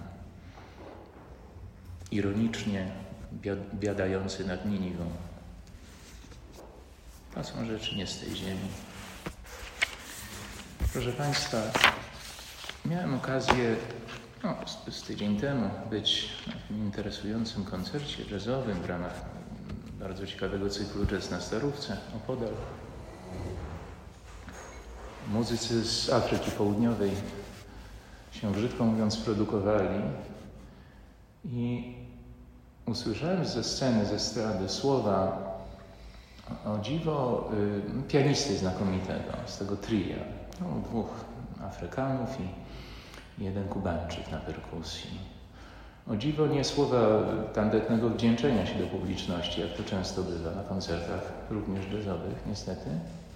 Ironicznie biadający nad Niniwą. To są rzeczy nie z tej ziemi. Proszę Państwa, miałem okazję z tydzień temu być na takim interesującym koncercie jazzowym w ramach bardzo ciekawego cyklu Jazz na Starówce opodal. Muzycy z Afryki Południowej się, brzydko mówiąc, produkowali i usłyszałem ze sceny, ze estrady słowa o dziwo pianisty znakomitego z tego tria. Dwóch Afrykanów i jeden Kubańczyk na perkusji. O dziwo nie słowa tandetnego wdzięczenia się do publiczności, jak to często bywa na koncertach, również jazzowych, niestety,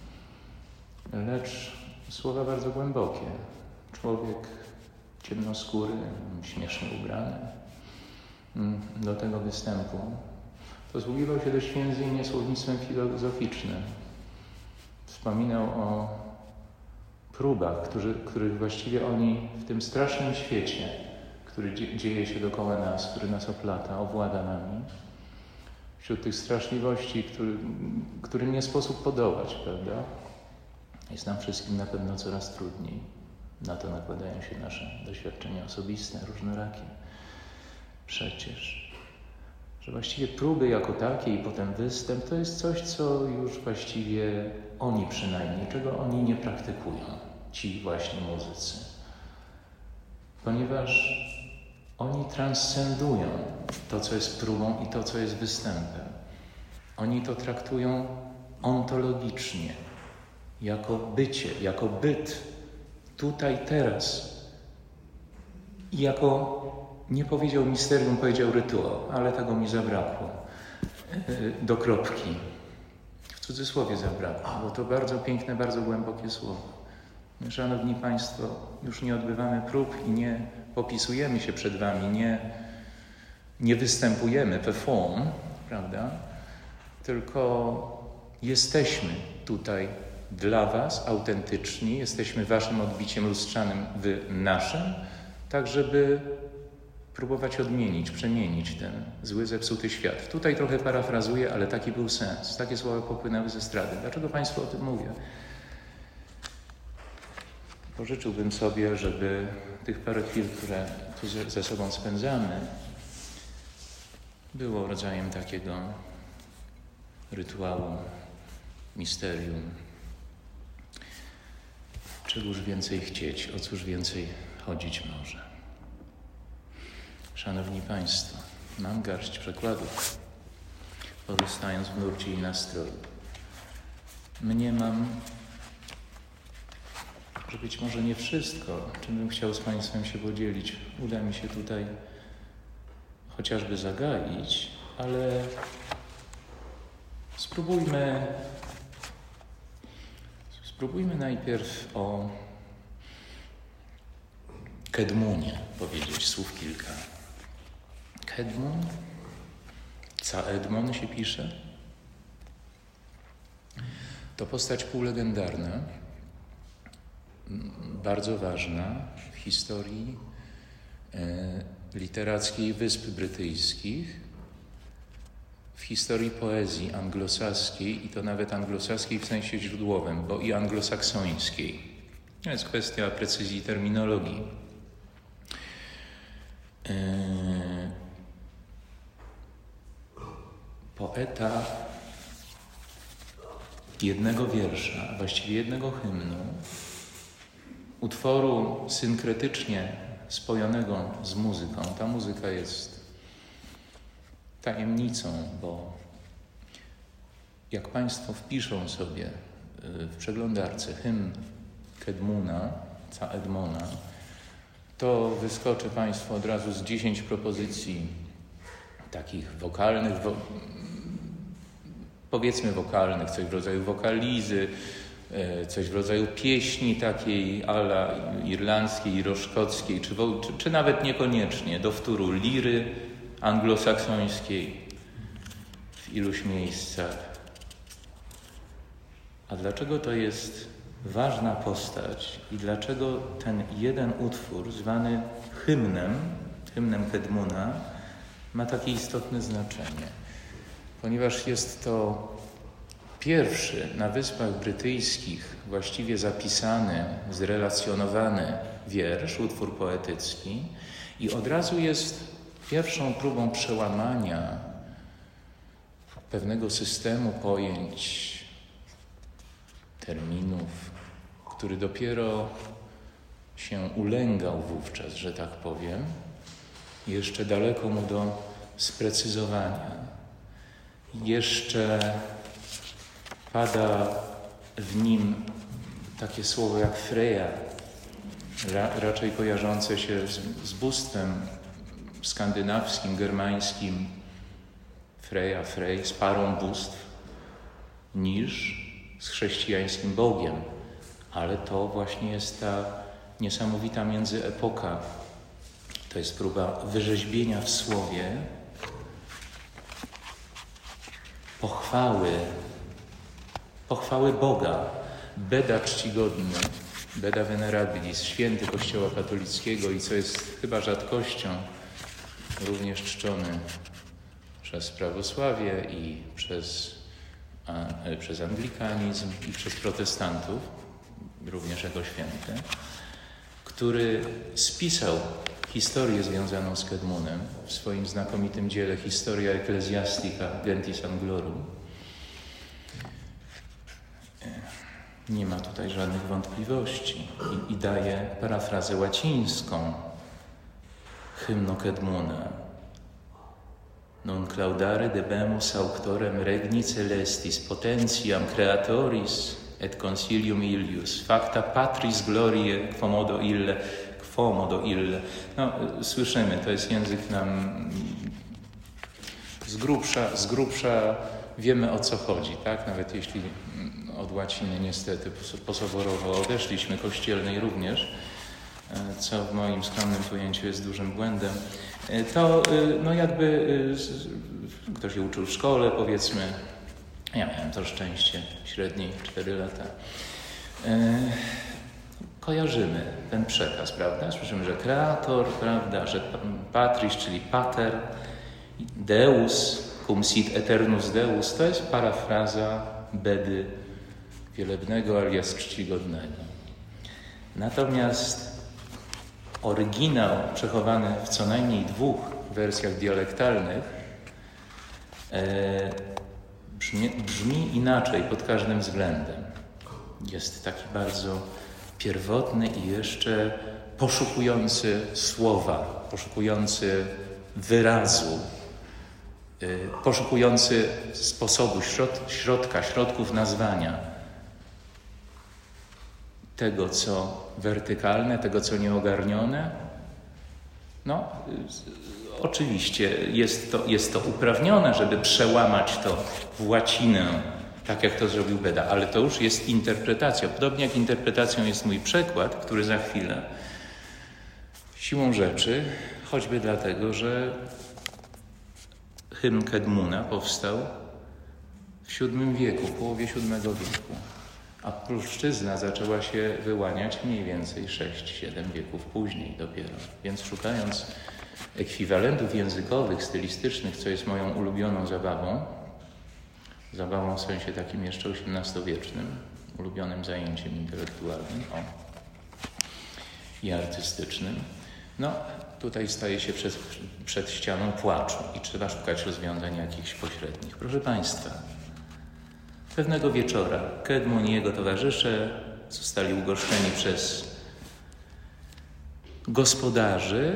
lecz słowa bardzo głębokie. Człowiek ciemnoskóry, śmiesznie ubrany do tego występu posługiwał się dość między innymi słownictwem filozoficznym. Wspominał o próbach, których właściwie oni w tym strasznym świecie, który dzieje się dookoła nas, który nas oplata, owłada nami, wśród tych straszliwości, którym nie sposób podołać, prawda? Jest nam wszystkim na pewno coraz trudniej. Na to nakładają się nasze doświadczenia osobiste, różnorakie. Przecież, że właściwie próby jako takie i potem występ to jest coś, co już właściwie oni przynajmniej, czego oni nie praktykują, ci właśnie muzycy. Ponieważ oni transcendują to, co jest próbą i to, co jest występem. Oni to traktują ontologicznie, jako bycie, jako byt, tutaj, teraz. I jako, nie powiedział misterium, powiedział rytuał, ale tego mi zabrakło. Do kropki. W cudzysłowie zabrakło, bo to bardzo piękne, bardzo głębokie słowo. Szanowni Państwo, już nie odbywamy prób i nie popisujemy się przed Wami, nie występujemy, perform, prawda? Tylko jesteśmy tutaj dla Was, autentyczni, jesteśmy Waszym odbiciem lustrzanym, Wy naszym, tak żeby próbować odmienić, przemienić ten zły, zepsuty świat. Tutaj trochę parafrazuję, ale taki był sens. Takie słowa popłynęły ze estrady. Dlaczego Państwu o tym mówię? Pożyczyłbym sobie, żeby tych parę chwil, które tu ze sobą spędzamy, było rodzajem takiego rytuału, misterium. Czegóż więcej chcieć, o cóż więcej chodzić może. Szanowni Państwo, mam garść przekładów, pozostając w nurcie i nastroju. Mniemam, że być może nie wszystko, czym bym chciał z Państwem się podzielić, uda mi się tutaj chociażby zagaić, ale spróbujmy najpierw o Kedmunie powiedzieć słów kilka. Kedmun, Caedmon się pisze. To postać półlegendarna, bardzo ważna w historii literackiej Wysp Brytyjskich, w historii poezji anglosaskiej i to nawet anglosaskiej w sensie źródłowym, bo i anglosaksońskiej. To jest kwestia precyzji terminologii. Poeta jednego wiersza, a właściwie jednego hymnu, utworu synkretycznie spojonego z muzyką. Ta muzyka jest tajemnicą, bo jak Państwo wpiszą sobie w przeglądarce hymn Kedmuna, Caedmona, to wyskoczy Państwu od razu z 10 propozycji takich wokalnych, powiedzmy wokalnych, coś w rodzaju wokalizy, coś w rodzaju pieśni takiej ala irlandzkiej, roszkockiej, czy nawet niekoniecznie, do wtóru liry anglosaksońskiej w iluś miejscach. A dlaczego to jest ważna postać i dlaczego ten jeden utwór zwany hymnem Kedmuna ma takie istotne znaczenie? Ponieważ jest to pierwszy na Wyspach Brytyjskich właściwie zapisany, zrelacjonowany wiersz, utwór poetycki i od razu jest pierwszą próbą przełamania pewnego systemu pojęć, terminów, który dopiero się ulęgał wówczas, że tak powiem, jeszcze daleko mu do sprecyzowania. Jeszcze pada w nim takie słowo jak Freja, raczej kojarzące się z bóstwem skandynawskim, germańskim Freja, Frej, z parą bóstw, niż z chrześcijańskim Bogiem. Ale to właśnie jest ta niesamowita międzyepoka. To jest próba wyrzeźbienia w słowie pochwały Boga, Beda czcigodny, Beda venerabilis, święty Kościoła katolickiego i co jest chyba rzadkością, również czczony przez prawosławie i przez anglikanizm i przez protestantów, również jako święty, który spisał historię związaną z Kedmunem w swoim znakomitym dziele Historia Ecclesiastica Gentis Anglorum. Nie ma tutaj żadnych wątpliwości i daje parafrazę łacińską hymnu Kedmuna. Non claudare debemus auctorem regni celestis potentiam creatoris et consilium illius facta patris gloriae quomodo ille. No, słyszymy, to jest język nam z grubsza wiemy, o co chodzi, tak? Nawet jeśli od łaciny niestety posoborowo odeszliśmy, kościelnej również, co w moim skromnym pojęciu jest dużym błędem, to no jakby ktoś się uczył w szkole, powiedzmy, ja miałem to szczęście średniej 4 lata. Kojarzymy ten przekaz, prawda? Słyszymy, że kreator, prawda, że patris, czyli pater, deus, cum sit eternus deus, to jest parafraza Bedy Wielebnego alias Czcigodnego. Natomiast oryginał przechowany w co najmniej 2 wersjach dialektalnych brzmi inaczej pod każdym względem. Jest taki bardzo pierwotny i jeszcze poszukujący słowa, poszukujący wyrazu, poszukujący sposobu, środków nazwania tego, co wertykalne, tego, co nieogarnione. No, oczywiście jest to uprawnione, żeby przełamać to w łacinę, tak jak to zrobił Beda, ale to już jest interpretacja. Podobnie jak interpretacją jest mój przekład, który za chwilę siłą rzeczy, choćby dlatego, że hymn Kedmuna powstał w VII wieku, w połowie VII wieku, a pruszczyzna zaczęła się wyłaniać mniej więcej 6-7 wieków później dopiero. Więc szukając ekwiwalentów językowych, stylistycznych, co jest moją ulubioną zabawą w sensie takim jeszcze XVIII-wiecznym, ulubionym zajęciem intelektualnym i artystycznym, no tutaj staje się przed ścianą płaczu i trzeba szukać rozwiązań jakichś pośrednich. Proszę Państwa, pewnego wieczora Kedmun i jego towarzysze zostali ugoszczeni przez gospodarzy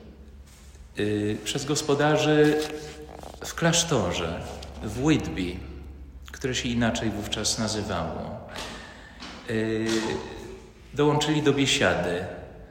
w klasztorze w Whitby, które się inaczej wówczas nazywało. Dołączyli do biesiady.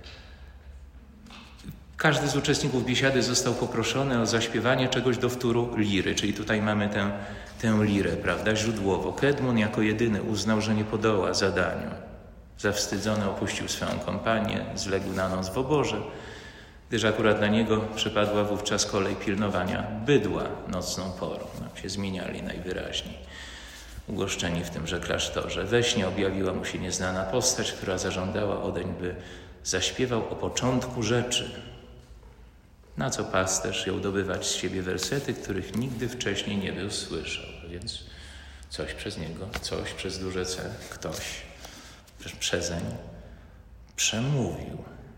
Każdy z uczestników biesiady został poproszony o zaśpiewanie czegoś do wtóru liry, czyli tutaj mamy tę lirę, prawda, źródłowo. Kedmun jako jedyny uznał, że nie podoła zadaniu. Zawstydzony opuścił swoją kompanię, zległ na noc w oborze, gdyż akurat dla niego przypadła wówczas kolej pilnowania bydła nocną porą. No, się zmieniali najwyraźniej, ugoszczeni w tymże klasztorze. We śnie objawiła mu się nieznana postać, która zażądała odeń, by zaśpiewał o początku rzeczy. Na co pasterz jął dobywać z siebie wersety, których nigdy wcześniej nie był słyszał. Więc coś przez niego, coś przez duże C, ktoś przezeń przemówił.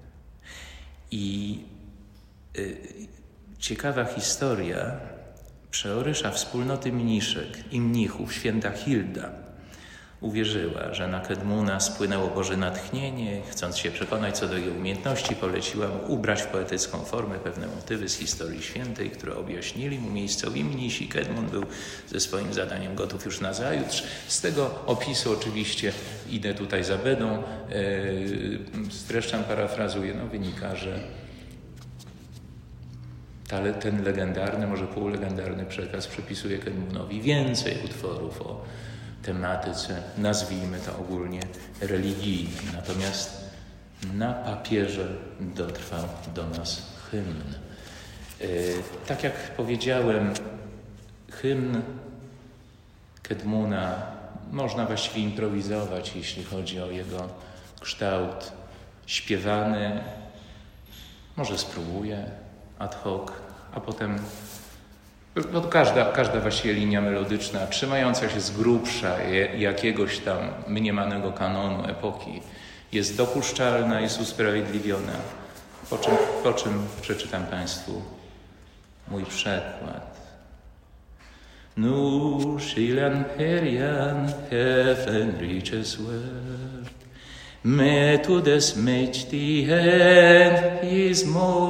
I ciekawa historia przeorysza wspólnoty mniszek i mnichów, święta Hilda, uwierzyła, że na Kedmuna spłynęło Boże natchnienie. Chcąc się przekonać co do jego umiejętności, poleciła mu ubrać w poetycką formę pewne motywy z historii świętej, które objaśnili mu miejscowi mnisi. Kedmun był ze swoim zadaniem gotów już nazajutrz. Z tego opisu oczywiście idę tutaj za Bedą. Zresztą parafrazuję, wynika, że ten legendarny, może półlegendarny przekaz przypisuje Kedmunowi więcej utworów o tematyce, nazwijmy to ogólnie, religijnej. Natomiast na papierze dotrwał do nas hymn. Tak jak powiedziałem, hymn Kedmuna można właściwie improwizować, jeśli chodzi o jego kształt śpiewany. Może spróbuję ad hoc, a potem każda właściwie linia melodyczna, trzymająca się z grubsza jakiegoś tam mniemanego kanonu epoki, jest dopuszczalna, jest usprawiedliwiona. Po czym przeczytam Państwu mój przekład. Nu schilan herjan heaven reaches where Metodes mächtigen his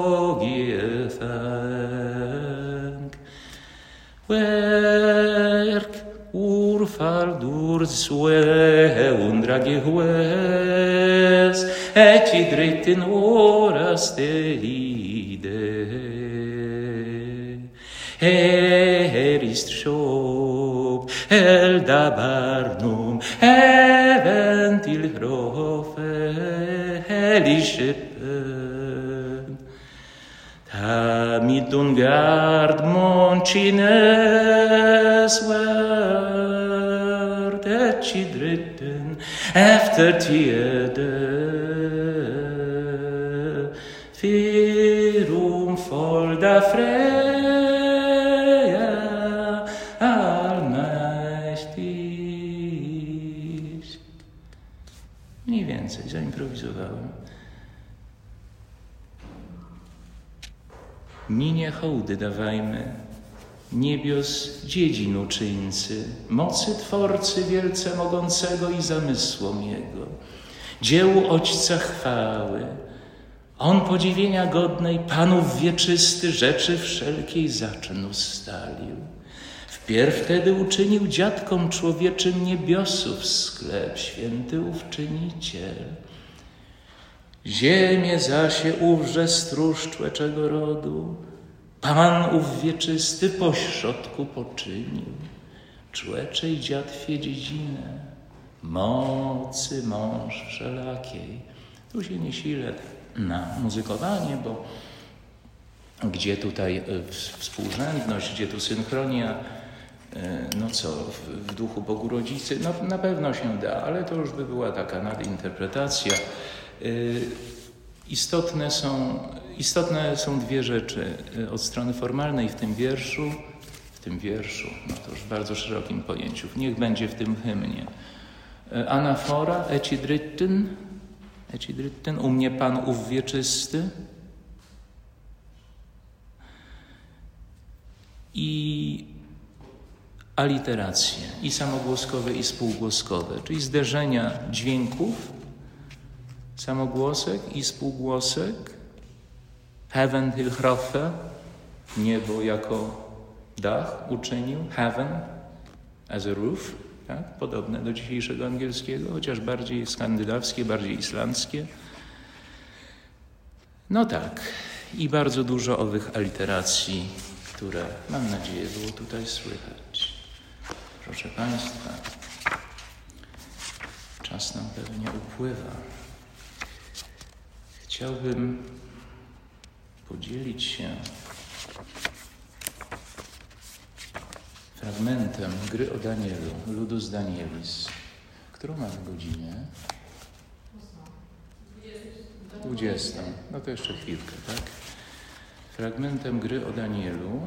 mogefang Werk urfall dursue undra gehues et i dritten horas delide ist schob elda barnum eventil hrofe helischippen damit ungard moncines werd et ci dritten efter tiede firum folda freja allmächtig. Mniej więcej zaimprowizowałem. Minie hołdy dawajmy, niebios dziedzin uczyńcy, mocy Tworcy wielce mogącego i zamysłom Jego. dziełu Ojca chwały. On podziwienia godnej, Panów wieczysty, rzeczy wszelkiej zaczyn ustalił. Wpierw wtedy uczynił dziadkom człowieczym niebiosów sklep, święty ów czyniciel. Ziemię zasie ówże stróż człeczego rodu, Pan ów wieczysty pośrodku poczynił. Człeczej dziatwie dziedzinę, mocy mąż wszelakiej. Tu się nie silę na muzykowanie, bo gdzie tutaj współrzędność, gdzie tu synchronia, no co, w duchu Bogu Rodzicy, no na pewno się da, ale to już by była taka nadinterpretacja. Istotne są dwie rzeczy od strony formalnej w tym wierszu, no to już w bardzo szerokim pojęciu, niech będzie w tym hymnie. Anafora, eci dritten, u mnie Pan ów wieczysty. I aliteracje, i samogłoskowe, i spółgłoskowe, czyli zderzenia dźwięków, samogłosek i spółgłosek. Heaven hilchrofe, niebo jako dach uczynił, heaven as a roof, tak? Podobne do dzisiejszego angielskiego, chociaż bardziej skandynawskie, bardziej islandzkie. No tak, i bardzo dużo owych aliteracji, które, mam nadzieję, było tutaj słychać. Proszę Państwa, czas nam pewnie upływa. Chciałbym podzielić się fragmentem gry o Danielu, Ludus Danielis. Którą mamy godzinę? 20. No to jeszcze chwilkę, tak? Fragmentem gry o Danielu,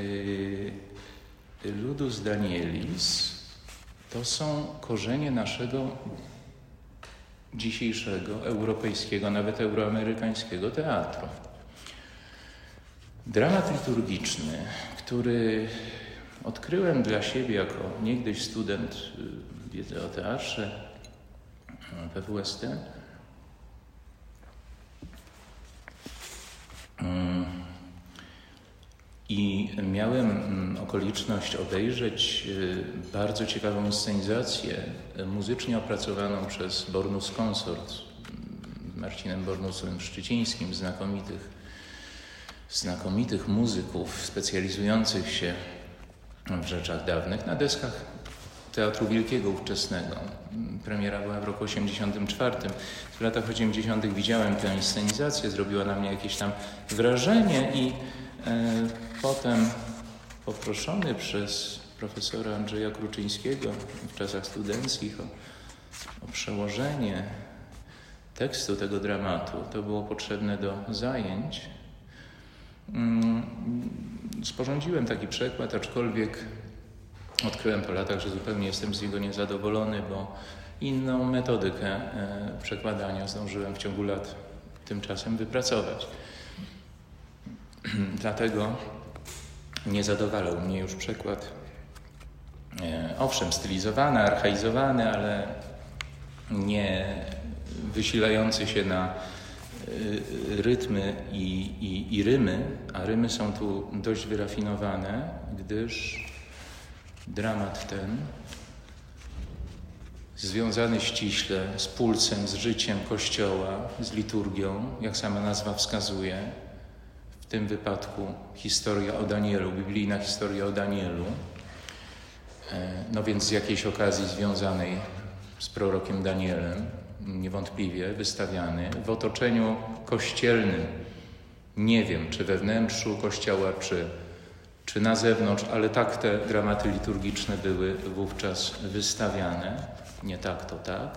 Ludus Danielis, to są korzenie naszego dzisiejszego, europejskiego, nawet euroamerykańskiego teatru. Dramat liturgiczny, który odkryłem dla siebie jako niegdyś student wiedzy o teatrze PWST, i miałem okoliczność obejrzeć bardzo ciekawą inscenizację muzycznie opracowaną przez Bornus Consort z Marcinem Bornusem Szczycińskim, znakomitych muzyków specjalizujących się w rzeczach dawnych na deskach Teatru Wielkiego ówczesnego. Premiera była w roku 1984. W latach 80. widziałem tę inscenizację, zrobiła na mnie jakieś tam wrażenie i potem poproszony przez profesora Andrzeja Kruczyńskiego w czasach studenckich o przełożenie tekstu tego dramatu, to było potrzebne do zajęć, sporządziłem taki przekład, aczkolwiek odkryłem po latach, że zupełnie jestem z niego niezadowolony, bo inną metodykę przekładania zdążyłem w ciągu lat tymczasem wypracować. Dlatego nie zadowalał mnie już przekład, owszem, stylizowany, archaizowany, ale nie wysilający się na rytmy i rymy, a rymy są tu dość wyrafinowane, gdyż dramat ten, związany ściśle z pulsem, z życiem Kościoła, z liturgią, jak sama nazwa wskazuje, w tym wypadku historia o Danielu, biblijna historia o Danielu, no więc z jakiejś okazji związanej z prorokiem Danielem, niewątpliwie wystawiany w otoczeniu kościelnym. Nie wiem, czy we wnętrzu Kościoła, czy na zewnątrz, ale tak te dramaty liturgiczne były wówczas wystawiane. Nie tak, to tak.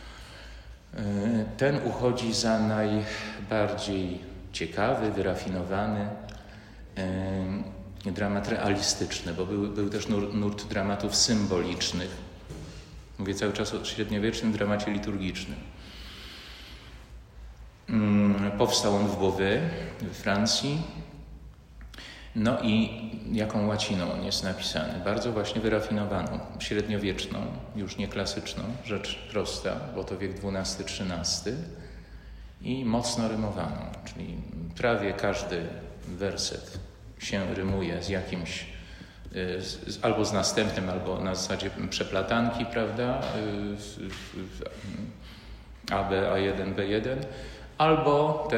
Ten uchodzi za najbardziej ciekawy, wyrafinowany dramat realistyczny, bo był też nurt dramatów symbolicznych. Mówię cały czas o średniowiecznym dramacie liturgicznym. Powstał on w Beauvais, w Francji. No i jaką łaciną on jest napisany? Bardzo właśnie wyrafinowaną, średniowieczną, już nie klasyczną, rzecz prosta, bo to wiek XII-XIII i mocno rymowaną, czyli prawie każdy werset się rymuje z jakimś, albo z następnym, albo na zasadzie przeplatanki, prawda, AB, A1, B1, albo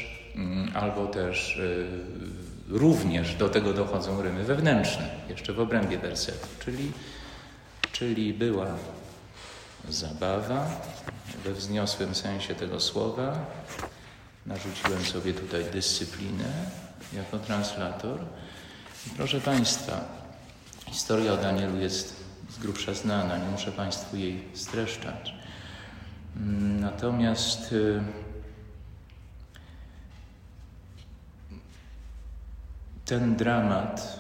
też również do tego dochodzą rymy wewnętrzne, jeszcze w obrębie wersetu, czyli była zabawa we wzniosłym sensie tego słowa. Narzuciłem sobie tutaj dyscyplinę jako translator. I proszę Państwa, historia o Danielu jest z grubsza znana, nie muszę Państwu jej streszczać. Natomiast ten dramat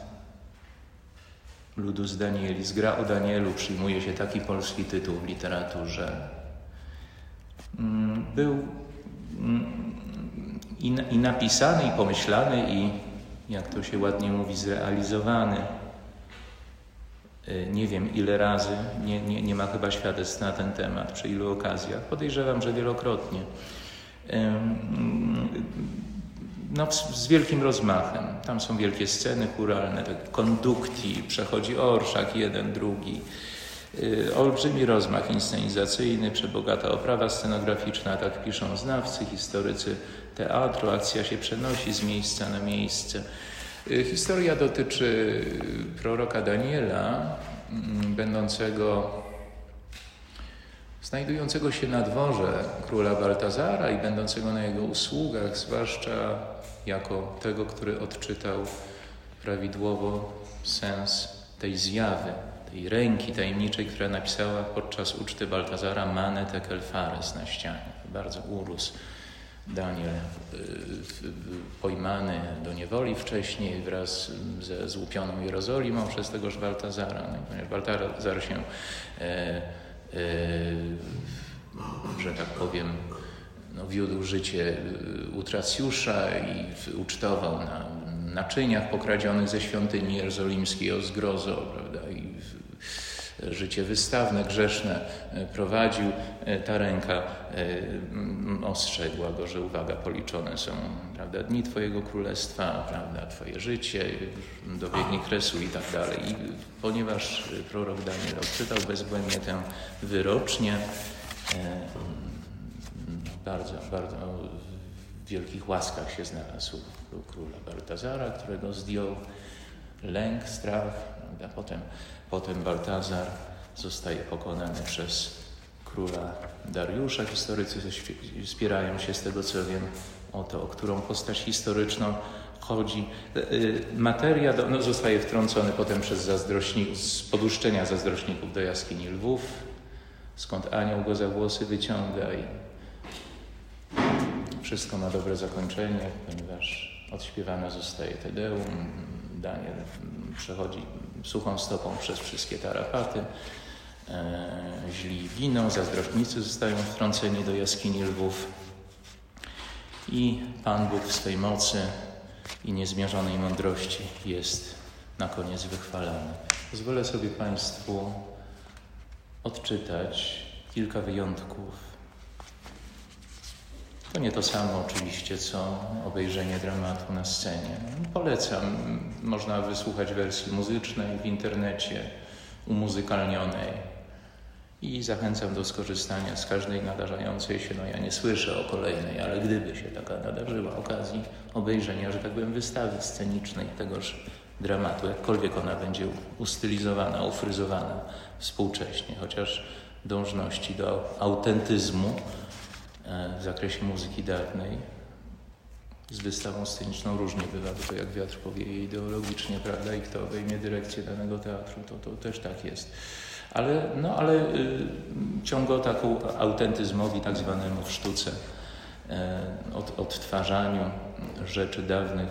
Ludus Danielis, gra o Danielu, przyjmuje się taki polski tytuł w literaturze, był i napisany, i pomyślany, i jak to się ładnie mówi, zrealizowany. Nie wiem ile razy, nie ma chyba świadectw na ten temat, przy ilu okazjach. Podejrzewam, że wielokrotnie. No, z wielkim rozmachem. Tam są wielkie sceny chóralne, tak kondukti, przechodzi orszak jeden, drugi. Olbrzymi rozmach inscenizacyjny, przebogata oprawa scenograficzna, tak piszą znawcy, historycy teatru. Akcja się przenosi z miejsca na miejsce. Historia dotyczy proroka Daniela, znajdującego się na dworze króla Baltazara i będącego na jego usługach, zwłaszcza jako tego, który odczytał prawidłowo sens tej zjawy, tej ręki tajemniczej, która napisała podczas uczty Baltazara Mane tekel fares na ścianie. Bardzo urósł Daniel, pojmany do niewoli wcześniej wraz ze złupioną Jerozolimą przez tegoż Baltazara. No, ponieważ Baltazar się, że tak powiem, wiódł życie u Tracjusza i ucztował na naczyniach pokradzionych ze świątyni jerozolimskiej o zgrozo, prawda, i życie wystawne, grzeszne prowadził. Ta ręka ostrzegła go, że uwaga, policzone są, prawda, dni Twojego królestwa, prawda, Twoje życie, dobiegnie kresu i tak dalej. I ponieważ prorok Daniel odczytał bezbłędnie tę wyrocznię, bardzo, bardzo w wielkich łaskach się znalazł u króla Baltazara, którego zdjął lęk, strach, prawda? Potem Baltazar zostaje pokonany przez króla Dariusza. Historycy spierają się z tego, co wiem, o to, o którą postać historyczną chodzi. Materia zostaje wtrącony potem przez z poduszczenia zazdrośników do jaskini lwów, skąd anioł go za włosy wyciąga i wszystko ma dobre zakończenie, ponieważ odśpiewana zostaje Te Deum. Daniel przechodzi suchą stopą przez wszystkie tarapaty. Źli giną, zazdrośnicy zostają wtrąceni do jaskini lwów i Pan Bóg w swej mocy i niezmierzonej mądrości jest na koniec wychwalany. Pozwolę sobie Państwu odczytać kilka wyjątków. To nie to samo oczywiście, co obejrzenie dramatu na scenie. Polecam, można wysłuchać wersji muzycznej w internecie, umuzykalnionej i zachęcam do skorzystania z każdej nadarzającej się, ja nie słyszę o kolejnej, ale gdyby się taka nadarzyła okazji obejrzenia, że tak powiem, wystawy scenicznej tegoż dramatu, jakkolwiek ona będzie ustylizowana, ufryzowana współcześnie, chociaż dążności do autentyzmu w zakresie muzyki dawnej z wystawą sceniczną różnie bywa, bo to jak wiatr powieje ideologicznie, prawda, i kto obejmie dyrekcję danego teatru, to też tak jest. Ale ciągota ku autentyzmowi tak zwanemu w sztuce, odtwarzania rzeczy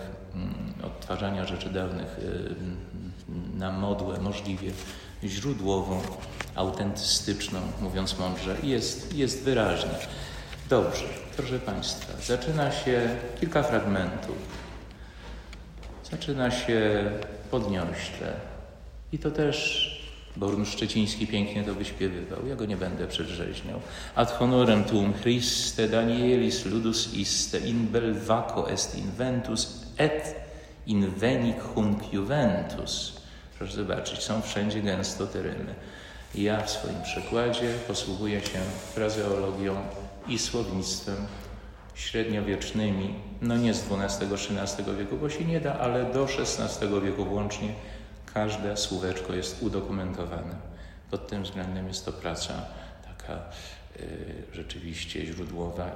dawnych na modłę możliwie źródłową, autentystyczną, mówiąc mądrze, jest wyraźna. Dobrze, proszę Państwa, zaczyna się kilka fragmentów zaczyna się podniośle. I to też Born Szczeciński pięknie to wyśpiewywał. Ja go nie będę przedrzeźniał. Ad honorem tuum Christe Danielis ludus iste in belvaco est inventus et invenic hunc Juventus. Proszę zobaczyć, są wszędzie gęsto te rymy. Ja w swoim przekładzie posługuję się frazeologią i słownictwem średniowiecznymi, no nie z XII-XIII wieku, bo się nie da, ale do XVI wieku włącznie każde słóweczko jest udokumentowane. Pod tym względem jest to praca taka rzeczywiście źródłowa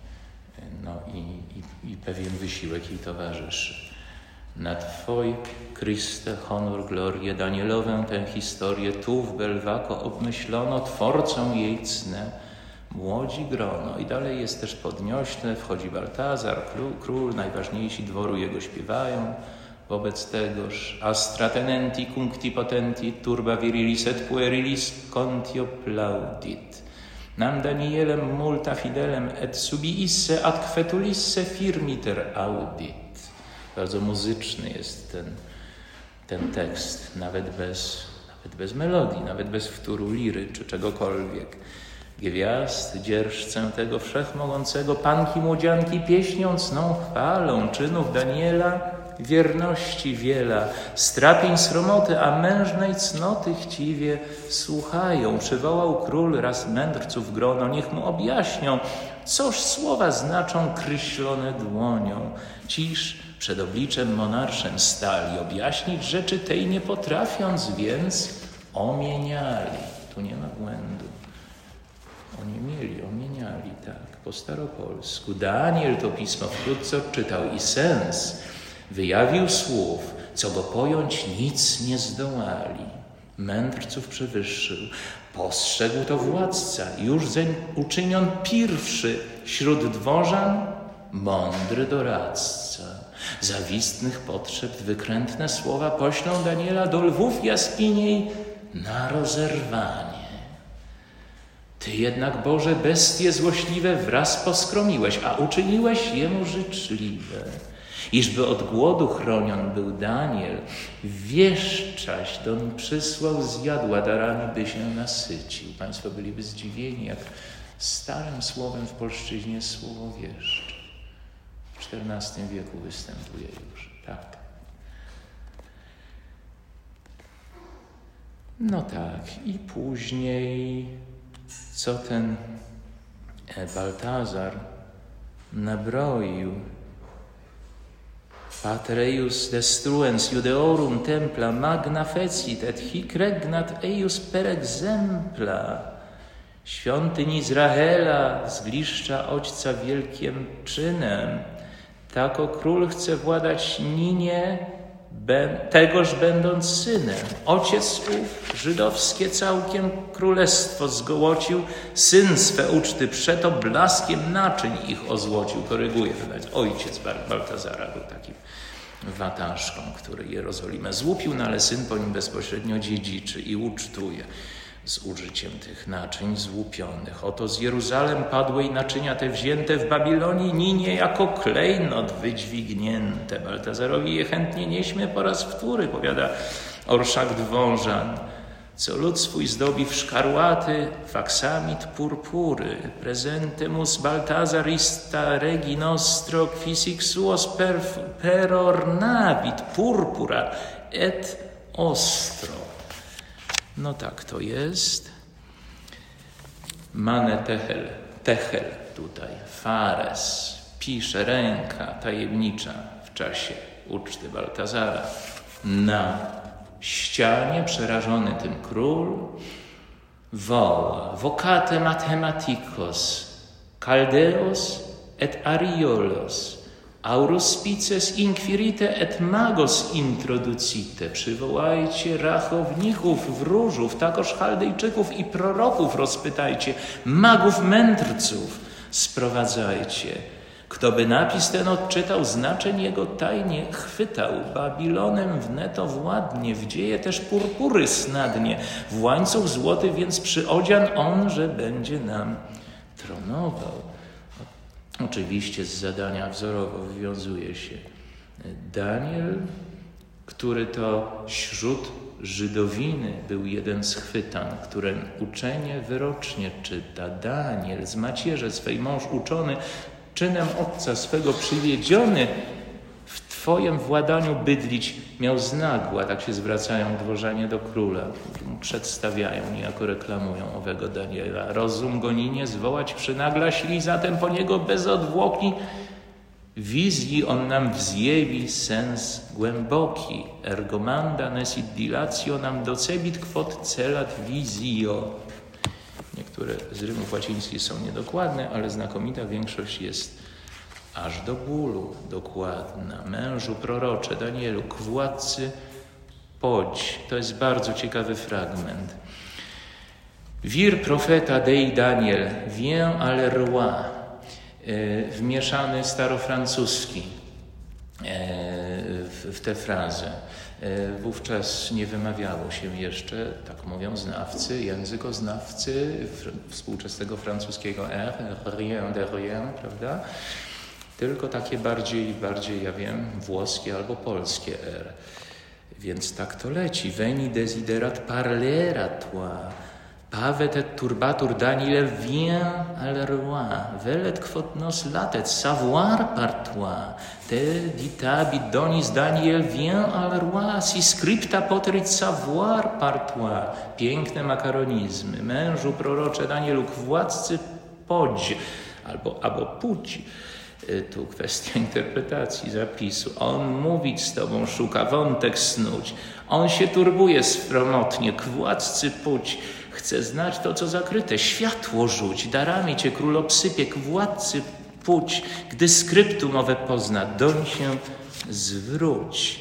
i pewien wysiłek jej towarzyszy. Na Twoj, Chryste, honor, glorię, Danielowę tę historię tu w Belvaco obmyślono, twórcą jej cnę młodzi grono. I dalej jest też podniośle, wchodzi Baltazar, król, najważniejsi dworu jego śpiewają. Wobec tegoż astra tenenti cuncti potenti turba virilis et puerilis contio plaudit. Nam Danielem multa fidelem et subi isse ad quetulisse firmiter audit. Bardzo muzyczny jest ten tekst, nawet bez melodii, nawet bez wtóru liry czy czegokolwiek. Gwiazd dzierżcę tego wszechmogącego, panki młodzianki pieśnią cną chwalą czynów Daniela, wierności wiela, strapień sromoty, a mężnej cnoty chciwie słuchają. Przywołał król raz mędrców grono, niech mu objaśnią, coż słowa znaczą kryślone dłonią. Ciż przed obliczem monarszem stali, objaśnić rzeczy tej nie potrafiąc, więc omieniali. Tu nie ma błędu. Omieniali, tak, po staropolsku. Daniel to pismo wkrótce odczytał i sens wyjawił słów, co go pojąć nic nie zdołali. Mędrców przewyższył, postrzegł to władca, już zeń uczynion pierwszy wśród dworzan, mądry doradca. Zawistnych potrzeb wykrętne słowa poślą Daniela do lwów jaskini na rozerwanie. Ty jednak, Boże, bestie złośliwe wraz poskromiłeś, a uczyniłeś jemu życzliwe. Iżby od głodu chronion był Daniel, wieszczaś doń przysłał, zjadła darami, by się nasycił. Państwo byliby zdziwieni, jak starym słowem w polszczyźnie jest słowo wieszcz. W XIV wieku występuje już, tak. No tak, i później co ten Baltazar nabroił. Pater eius destruens Judeorum templa magna fecit et hic regnat eius per exempla. Świątyń Izraela zgliszcza ojca wielkim czynem. Tako król chce władać Ninie, tegoż będąc synem. Ojciec ów żydowskie całkiem królestwo zgołocił, syn swe uczty przeto blaskiem naczyń ich ozłocił. Koryguję, ojciec Baltazara był takim wataszką, który Jerozolimę złupił, no ale syn po nim bezpośrednio dziedziczy i ucztuje z użyciem tych naczyń złupionych. Oto z Jeruzalem padłej naczynia te wzięte w Babilonii, Ninie jako klejnot wydźwignięte. Baltazarowi je chętnie nieśmy po raz wtóry, powiada orszak dworzan, co lud swój zdobi w szkarłaty, w aksamit purpury. Presentemus Baltazar ista regi nostro quisix suos perornavit purpura et ostro. No tak to jest. Mane techel tutaj, fares, pisze ręka tajemnicza w czasie uczty Baltazara. Na ścianie przerażony tym król woła vocate mathematicos, caldeos et ariolos, aurus spices inquirite et magos introducite. Przywołajcie rachowników, wróżów, takoż Chaldejczyków i proroków rozpytajcie, magów mędrców sprowadzajcie. Kto by napis ten odczytał, znaczeń jego tajnie chwytał. Babilonem wneto władnie, w dzieje też purpury snadnie. W łańcuch złoty więc przyodzian on, że będzie nam tronował. Oczywiście z zadania wzorowo wywiązuje się Daniel, który to wśród Żydowiny był jeden z chwytan, którym uczenie wyrocznie czyta. Daniel, z macierze swej mąż uczony, czynem ojca swego przywiedziony, w Twojem władaniu bydlić miał znagła. Tak się zwracają dworzanie do króla. Przedstawiają, niejako reklamują owego Daniela. Rozum goninie zwołać przynaglaśli, zatem po niego bez odwłoki wizji on nam wzjewi sens głęboki. Ergo manda nesit dilatio nam docebit quod celat visio. Niektóre z rymów łacińskich są niedokładne, ale znakomita większość jest aż do bólu dokładna. Mężu prorocze Danielu, k władcy podź. To jest bardzo ciekawy fragment. Vir profeta Dei Daniel, vient à le roi. Wmieszany starofrancuski w tę frazę. Wówczas nie wymawiało się jeszcze, tak mówią znawcy, językoznawcy współczesnego francuskiego rien de rien, prawda? Tylko takie bardziej, ja wiem, włoskie albo polskie R. Więc tak to leci. Veni desiderat parlera toi. Pavet et turbatur Daniel vient à le roi. Velet quod nos latet savoir par toi. Te ditabit donis Daniel vient à le roi. Si scripta poterit savoir par toi. Piękne makaronizmy. Mężu prorocze Danielu, k władcy podź. Albo pójdź. Tu kwestia interpretacji zapisu. On mówić z Tobą szuka, wątek snuć. On się turbuje sromotnie, k władcy pójdź. Chce znać to, co zakryte. Światło rzuć, darami Cię król obsypie, k władcy pójdź. Gdy skryptum owe pozna, doń się zwróć.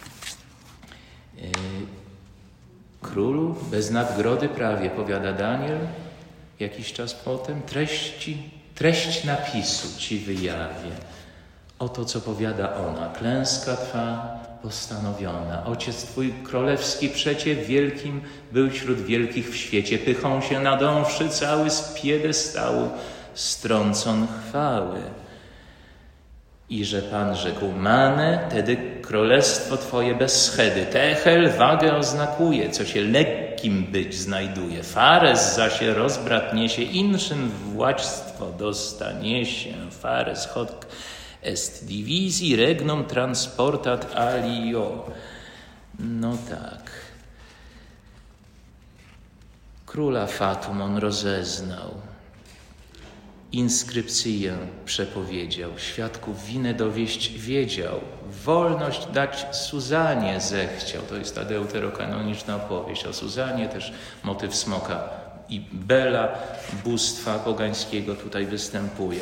Królu, bez nadgrody prawie, powiada Daniel. Jakiś czas potem treść napisu Ci wyjawię. Oto, co powiada ona. Klęska Twa postanowiona. Ojciec Twój królewski przecie wielkim był wśród wielkich w świecie. Pychą się nadąwszy cały z piedestału strącon chwały. I że Pan rzekł, Mane, tedy królestwo Twoje bez schedy. Techel wagę oznakuje, co się lekkim być znajduje. Fares zaś rozbrat niesie, inszym władztwo dostanie się. Fares hoc est divisi regnum transportat alio. No tak. Króla Fatum on rozeznał. Inskrypcję przepowiedział, świadków winę dowieść wiedział, wolność dać Suzanie zechciał. To jest ta deuterokanoniczna opowieść o Suzanie, też motyw smoka i Bela, bóstwa pogańskiego tutaj występuje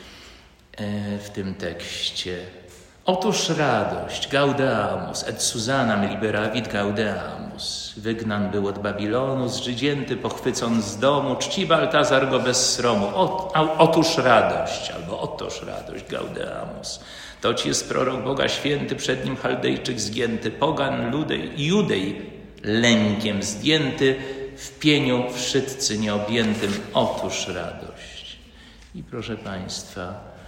w tym tekście. Otóż radość, gaudeamus, et Susanam liberavit gaudeamus. Wygnan był od Babilonu, zżydzięty, pochwycon z domu, czci Baltazar go bez sromu. Otóż radość, albo otoż radość, gaudeamus. Toć jest prorok Boga święty, przed nim Chaldejczyk zgięty, pogan, Judej lękiem zdjęty, w pieniu wszyscy nieobjętym. Otóż radość. I proszę Państwa,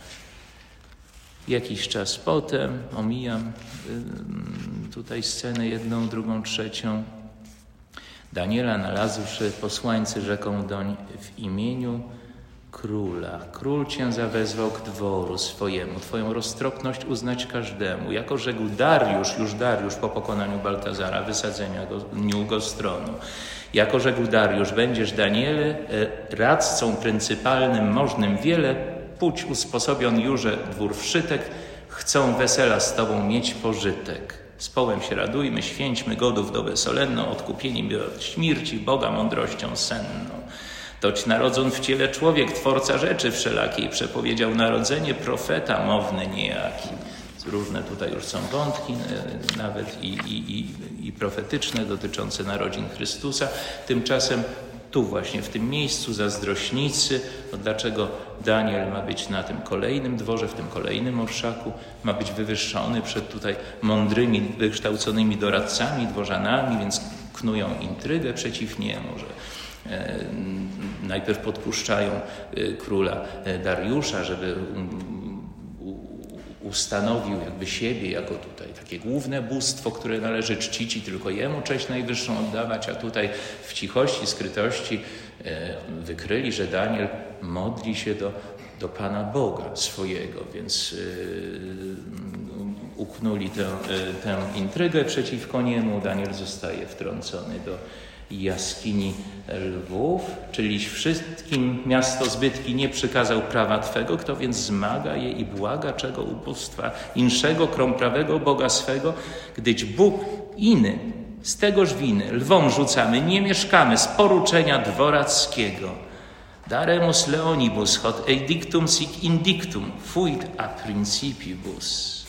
jakiś czas potem, omijam tutaj scenę jedną, drugą, trzecią. Daniela nalazłszy posłańcy rzeką doń w imieniu króla. Król Cię zawezwał k dworu swojemu, Twoją roztropność uznać każdemu. Jako rzekł Dariusz po pokonaniu Baltazara, wysadzenia go z tronu. Jako rzekł Dariusz, będziesz Daniele, radcą pryncypalnym, możnym wiele, pójdź usposobion Jurze dwór wszytek, chcą wesela z Tobą mieć pożytek. Z połem się radujmy, święćmy godów dobę solenną, odkupieni od śmierci Boga mądrością senną. Toć narodzon w ciele człowiek, tworca rzeczy wszelakiej, przepowiedział narodzenie profeta mowny niejaki. Różne tutaj już są wątki, nawet i profetyczne, dotyczące narodzin Chrystusa. Tymczasem tu właśnie, w tym miejscu zazdrośnicy, dlaczego Daniel ma być na tym kolejnym dworze, w tym kolejnym orszaku, ma być wywyższony przed tutaj mądrymi, wykształconymi doradcami, dworzanami, więc knują intrygę przeciw niemu, że najpierw podpuszczają króla Dariusza, żeby ustanowił jakby siebie jako tutaj takie główne bóstwo, które należy czcić i tylko Jemu cześć najwyższą oddawać, a tutaj w cichości, skrytości wykryli, że Daniel modli się do Pana Boga swojego, więc uknuli tę intrygę przeciwko niemu. Daniel zostaje wtrącony do jaskini lwów, czyli wszystkim miasto zbytki nie przykazał prawa Twego, kto więc zmaga je i błaga czego ubóstwa inszego, krom prawego Boga swego, gdyż Bóg inny, z tegoż winy lwom rzucamy, nie mieszkamy z poruczenia dworackiego. Daremus leonibus, hot edictum sic indictum, fuit a principibus.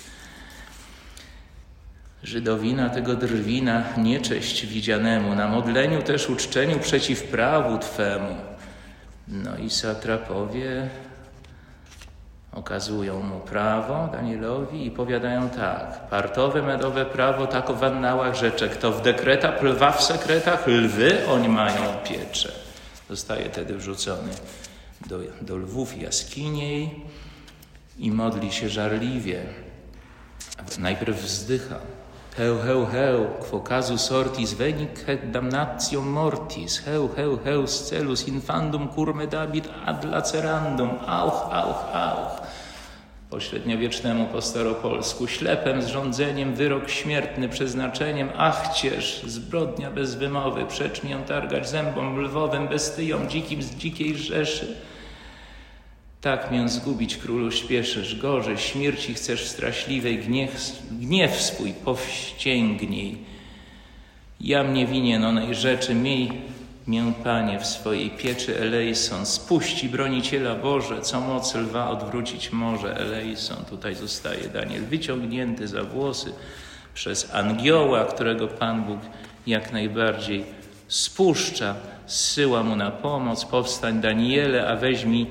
Żydowina tego drwina niecześć widzianemu, na modleniu też uczczeniu przeciw prawu Twemu. No i satrapowie okazują mu prawo Danielowi i powiadają tak: partowe, medowe prawo tako w annałach rzecze, kto w dekretach lwa w sekretach, lwy oni mają piecze. Zostaje tedy wrzucony do lwów jaskini i modli się żarliwie. Najpierw wzdycha. Heu, quo casus sortis venic et damnatio mortis, heu, scelus infandum curme David ad lacerandum, auch. Po średniowiecznemu, po staropolsku, ślepem zrządzeniem, wyrok śmiertny przeznaczeniem, cięż, zbrodnia bez wymowy, precz mię targać zębom lwowym, bestyjom dzikim z dzikiej rzeszy. Tak mię zgubić, królu, śpieszysz, gorzej, śmierci chcesz straszliwej, gniew swój powścięgnij. Jam nie winien onej rzeczy, miej mię, Panie, w swojej pieczy Elejson, spuści broniciela Boże, co moc lwa odwrócić może. Elejson, tutaj zostaje Daniel wyciągnięty za włosy przez angioła, którego Pan Bóg jak najbardziej spuszcza, zsyła mu na pomoc. Powstań, Daniele, a weźmi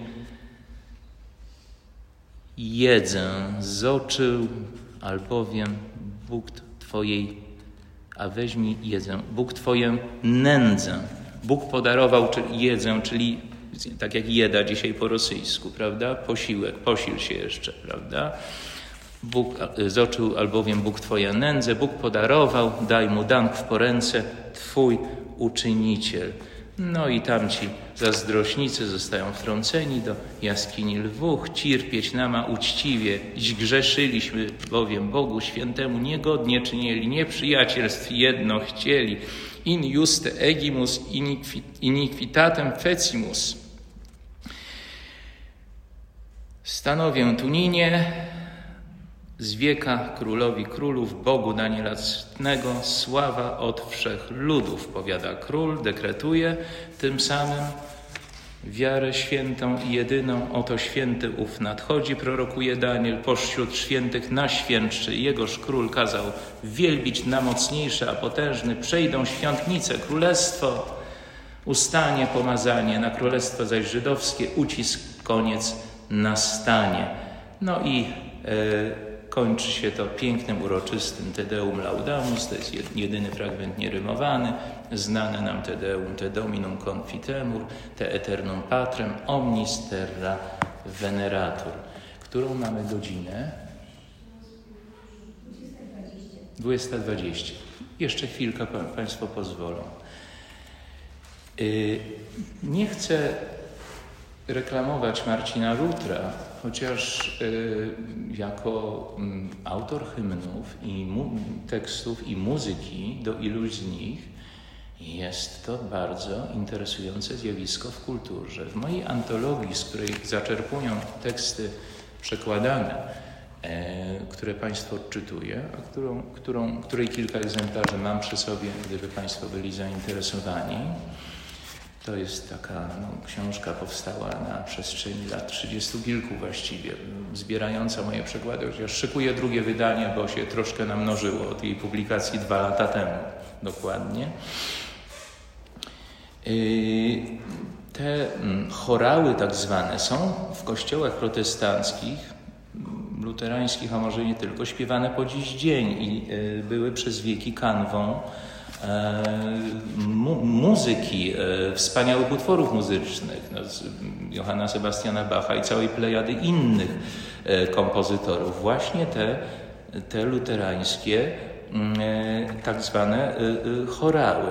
jedzę z oczu, albowiem Bóg Twojej, a weźmi jedzę, Bóg Twoję nędzę. Bóg podarował jedzę, czyli tak jak jeda dzisiaj po rosyjsku, prawda? Posiłek, posil się jeszcze, prawda? Bóg zoczył, albowiem Bóg Twoja nędzę, Bóg podarował, daj mu dank w poręce, Twój uczyniciel. No i tamci zazdrośnicy zostają wtrąceni do jaskini lwów. Cierpieć nama uczciwie, dziś grzeszyliśmy bowiem Bogu Świętemu, niegodnie czynieli, nieprzyjacielstw jedno chcieli. In juste egimus iniquitatem fecimus. Stanowię tuninie z wieka królowi królów, Bogu Daniela Cnego, sława od wszech ludów, powiada król, dekretuje tym samym wiarę świętą i jedyną. Oto święty ów nadchodzi, prorokuje Daniel, pośród świętych naświętszy. Jegoż król kazał wielbić na mocniejsze, a potężny. Przejdą świątnice, królestwo, ustanie pomazanie, na królestwo zaś żydowskie ucisk, koniec nastanie. No i kończy się to pięknym, uroczystym Te Deum Laudamus. To jest jedyny fragment nierymowany. Znane nam Te Deum, Te Dominum Confitemur, Te Eternum Patrem, Omnis Terra Veneratur. Którą mamy godzinę? 20:20. Jeszcze chwilkę Państwo pozwolą. Nie chcę reklamować Marcina Lutra, chociaż jako autor hymnów i tekstów i muzyki do iluś z nich jest to bardzo interesujące zjawisko w kulturze. W mojej antologii, z której zaczerpują teksty przekładane, które Państwu odczytuję, a której kilka egzemplarzy mam przy sobie, gdyby Państwo byli zainteresowani. To jest taka książka powstała na przestrzeni lat 30 kilku właściwie, zbierająca moje przekłady. Ja szykuję drugie wydanie, bo się troszkę namnożyło od jej publikacji 2 lata temu dokładnie. Te chorały tak zwane są w kościołach protestanckich, luterańskich, a może nie tylko, śpiewane po dziś dzień i były przez wieki kanwą muzyki, wspaniałych utworów muzycznych, Johanna Sebastiana Bacha i całej plejady innych kompozytorów. Właśnie te luterańskie, tak zwane chorały.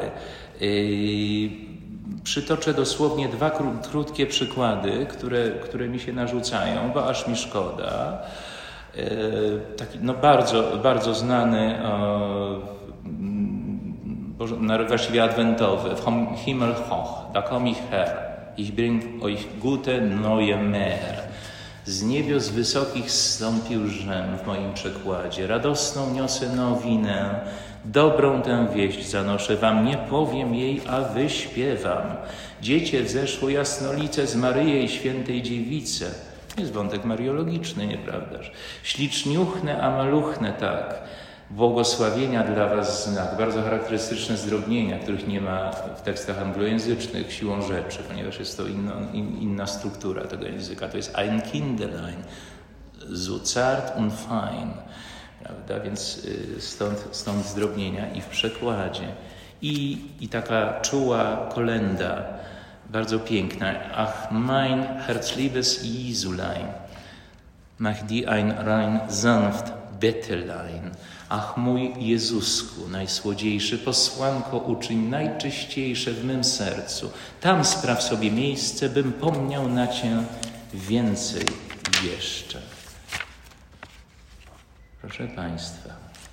Przytoczę dosłownie 2 krótkie przykłady, które mi się narzucają, bo aż mi szkoda. Taki bardzo, bardzo znany, właściwie adwentowy, Vom Himmel hoch, da komm ich her, ich bring euch gute neue Meer. Z niebios wysokich zstąpił żem w moim przekładzie, radosną niosę nowinę, dobrą tę wieść zanoszę wam, nie powiem jej, a wyśpiewam. Dziecię wzeszło jasnolice z Maryjej Świętej Dziewice. Jest wątek mariologiczny, nieprawdaż? Śliczniuchne, a maluchne tak. Błogosławienia dla was znak. Bardzo charakterystyczne zdrobnienia, których nie ma w tekstach anglojęzycznych siłą rzeczy, ponieważ jest to inna struktura tego języka. To jest ein Kindlein, so zart und fein. Prawda? Więc stąd zdrobnienia i w przekładzie. I taka czuła kolenda, bardzo piękna. Ach, mein herzliebes Jesulein, mach die ein rein sanft Bettelein. Ach, mój Jezusku, najsłodziejszy, posłanko uczyń najczyściejsze w mym sercu. Tam spraw sobie miejsce, bym pomniał na Cię więcej jeszcze. Proszę Państwa,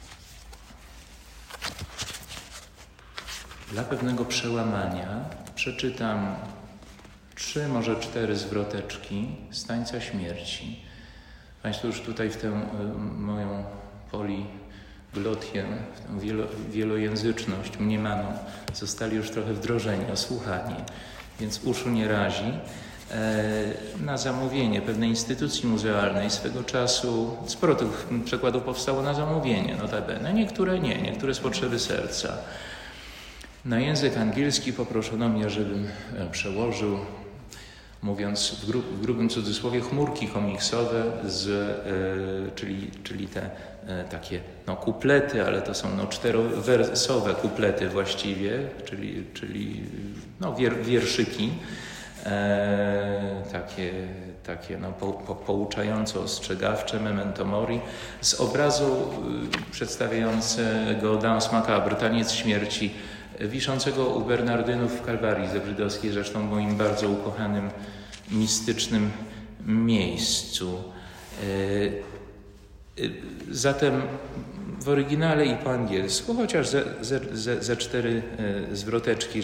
dla pewnego przełamania przeczytam 3, może 4 zwroteczki z Tańca Śmierci. Państwo już tutaj w tę moją poliglotię, w tę wielojęzyczność mniemaną zostali już trochę wdrożeni, osłuchani, więc uszu nie razi. Na zamówienie pewnej instytucji muzealnej swego czasu, sporo tych przekładów powstało na zamówienie, notabene. Niektóre nie, niektóre z potrzeby serca. Na język angielski poproszono mnie, żebym przełożył, mówiąc w grubym cudzysłowie, chmurki komiksowe, czyli te takie kuplety, ale to są 4-wersowe kuplety właściwie, czyli wierszyki, takie pouczająco ostrzegawcze, memento mori, z obrazu przedstawiającego Danse Macabre, taniec śmierci, wiszącego u Bernardynów w Kalwarii Zebrzydowskiej, zresztą moim bardzo ukochanym, mistycznym miejscu. Zatem w oryginale i po angielsku, chociaż ze 4 zwroteczki,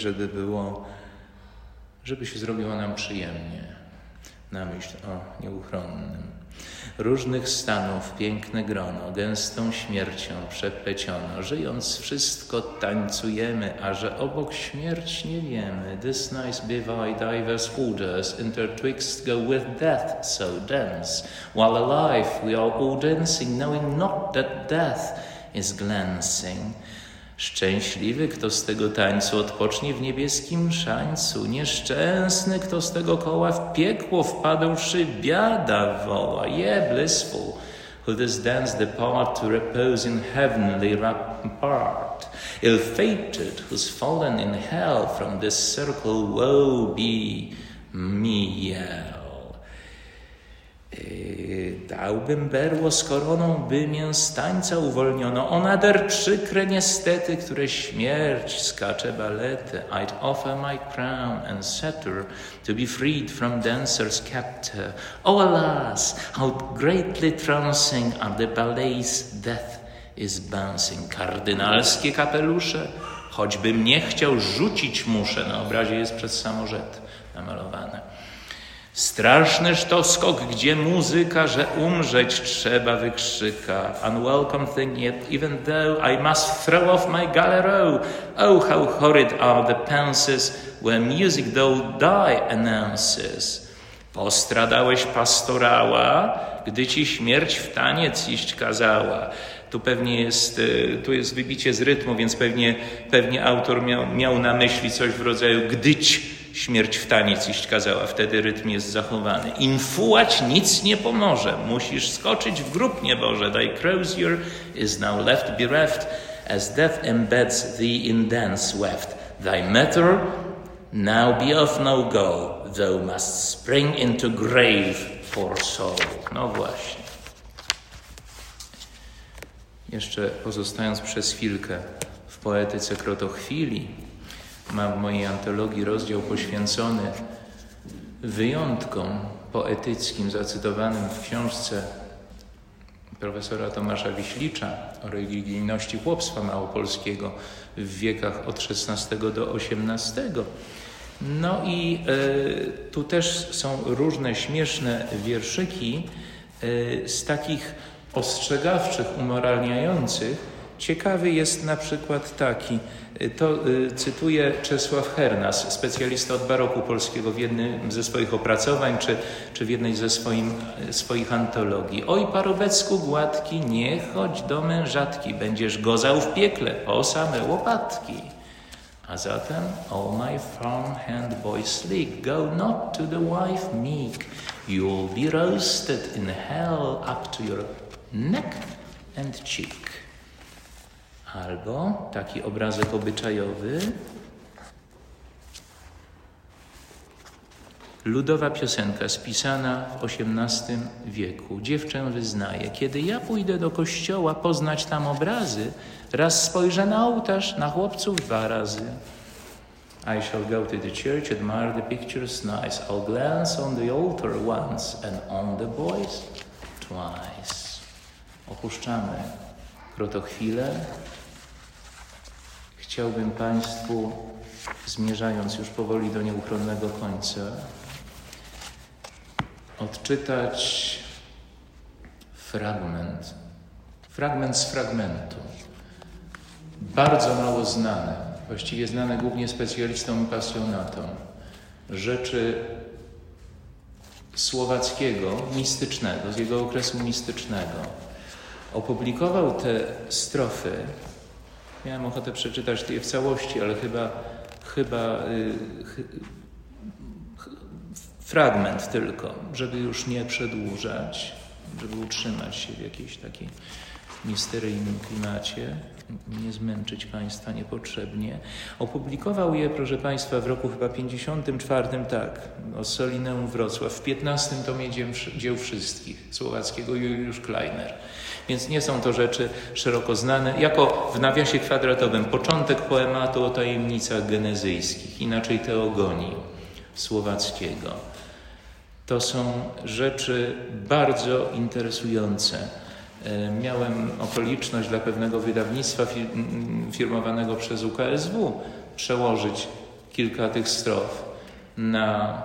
żeby się zrobiło nam przyjemnie, na myśl o nieuchronnym. Różnych stanów piękne grono, gęstą śmiercią przepleciono. Żyjąc wszystko tańcujemy, a że obok śmierć nie wiemy. This nice bivy divers orders, intertwixt go with death, so dance. While alive we are all dancing, knowing not that death is glancing. Szczęśliwy, kto z tego tańcu odpocznie w niebieskim szańcu. Nieszczęsny, kto z tego koła w piekło wpadłszy, biada woła. Yeah, blissful, who this dance depart to repose in heavenly rampart. Ill-fated, who's fallen in hell from this circle, woe be me yell. Dałbym berło z koroną, by mię z tańca uwolniono. O nader przykre niestety, które śmierć skacze balety. I'd offer my crown and scepter to be freed from dancer's captor. Oh alas, how greatly trouncing are the ballets death is bouncing. Kardynalskie kapelusze, choćbym nie chciał, rzucić muszę. Na obrazie jest przez samorzet namalowane. Strasznyż to skok, gdzie muzyka, że umrzeć trzeba, wykrzyka. Unwelcome thing yet, even though I must throw off my galero. Oh, how horrid are the pences, where music though die announces. Postradałeś pastorała, gdy ci śmierć w taniec iść kazała. Tu jest wybicie z rytmu, więc pewnie autor miał na myśli coś w rodzaju gdyć śmierć w taniec iść kazała, wtedy rytm jest zachowany. Infułać nic nie pomoże, musisz skoczyć w grób nieboże. Thy crozier is now left bereft, as death embeds thee in dense weft. Thy matter now be of no go, thou must spring into grave for soul. No właśnie. Jeszcze pozostając przez chwilkę w poetyce krotochwili, mam w mojej antologii rozdział poświęcony wyjątkom poetyckim zacytowanym w książce profesora Tomasza Wiślicza o religijności chłopstwa małopolskiego w wiekach od XVI do XVIII. No i tu też są różne śmieszne wierszyki z takich ostrzegawczych, umoralniających. Ciekawy jest na przykład taki, to cytuje Czesław Hernas, specjalista od baroku polskiego w jednym ze swoich opracowań, czy w jednej ze swoich antologii. Oj, parobecku gładki, nie chodź do mężatki, będziesz gozał w piekle po same łopatki. A zatem, oh my farmhand boy sleek, go not to the wife meek, you'll be roasted in hell up to your neck and cheek. Albo taki obrazek obyczajowy. Ludowa piosenka spisana w XVIII wieku. Dziewczę wyznaje, kiedy ja pójdę do kościoła poznać tam obrazy, raz spojrzę na ołtarz, na chłopców 2 razy. I shall go to the church, admire the pictures nice. I'll glance on the altar once and on the boys twice. Opuszczamy krotochwilę. Chciałbym Państwu, zmierzając już powoli do nieuchronnego końca, odczytać fragment z fragmentu. Bardzo mało znane, właściwie znane głównie specjalistom i pasjonatom, rzeczy Słowackiego, mistycznego, z jego okresu mistycznego. Opublikował te strofy. Miałem ochotę przeczytać je w całości, ale chyba fragment tylko, żeby już nie przedłużać, żeby utrzymać się w jakiejś takiej misteryjnym klimacie, nie zmęczyć Państwa niepotrzebnie. Opublikował je, proszę Państwa, w roku chyba 54, tak, Ossolineum Wrocław, w 15 tomie dzieł wszystkich, Słowackiego, Juliusz Kleiner. Więc nie są to rzeczy szeroko znane. Jako w nawiasie kwadratowym początek poematu o tajemnicach genezyjskich, inaczej teogonii Słowackiego. To są rzeczy bardzo interesujące. Miałem okoliczność dla pewnego wydawnictwa firmowanego przez UKSW przełożyć kilka tych strof na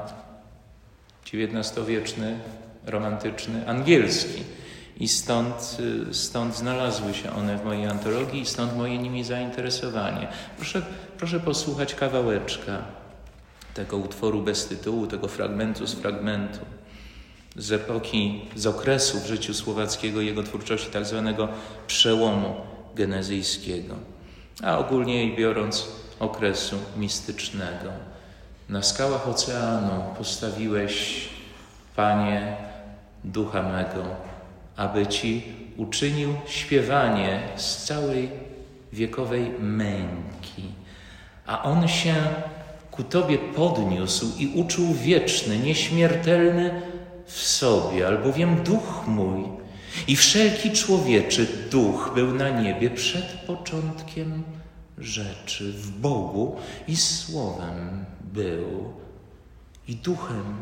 XIX-wieczny, romantyczny, angielski. I stąd znalazły się one w mojej antologii i stąd moje nimi zainteresowanie. Proszę posłuchać kawałeczka tego utworu bez tytułu, tego fragmentu z fragmentu, z epoki, z okresu w życiu Słowackiego i jego twórczości tak zwanego przełomu genezyjskiego, a ogólnie biorąc okresu mistycznego. Na skałach oceanu postawiłeś, Panie, ducha mego, aby Ci uczynił śpiewanie z całej wiekowej męki, a On się ku Tobie podniósł i uczuł wieczny, nieśmiertelny w sobie, albowiem duch mój i wszelki człowieczy duch był na niebie przed początkiem rzeczy, w Bogu i Słowem był i duchem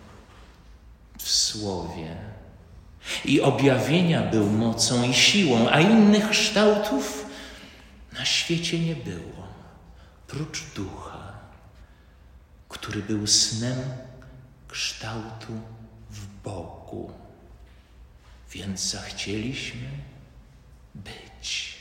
w Słowie. I objawienia był mocą i siłą, a innych kształtów na świecie nie było, prócz ducha, który był snem kształtu w Bogu. Więc zachcieliśmy być.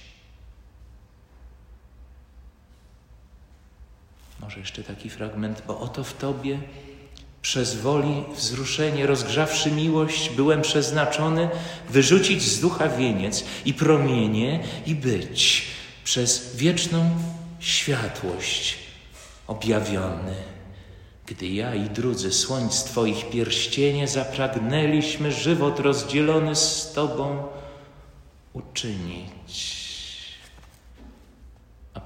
Może jeszcze taki fragment, bo oto w Tobie przez woli wzruszenie, rozgrzawszy miłość, byłem przeznaczony wyrzucić z ducha wieniec i promienie i być przez wieczną światłość objawiony. Gdy ja i drudzy słońc Twoich pierścienie zapragnęliśmy żywot rozdzielony z Tobą uczynić.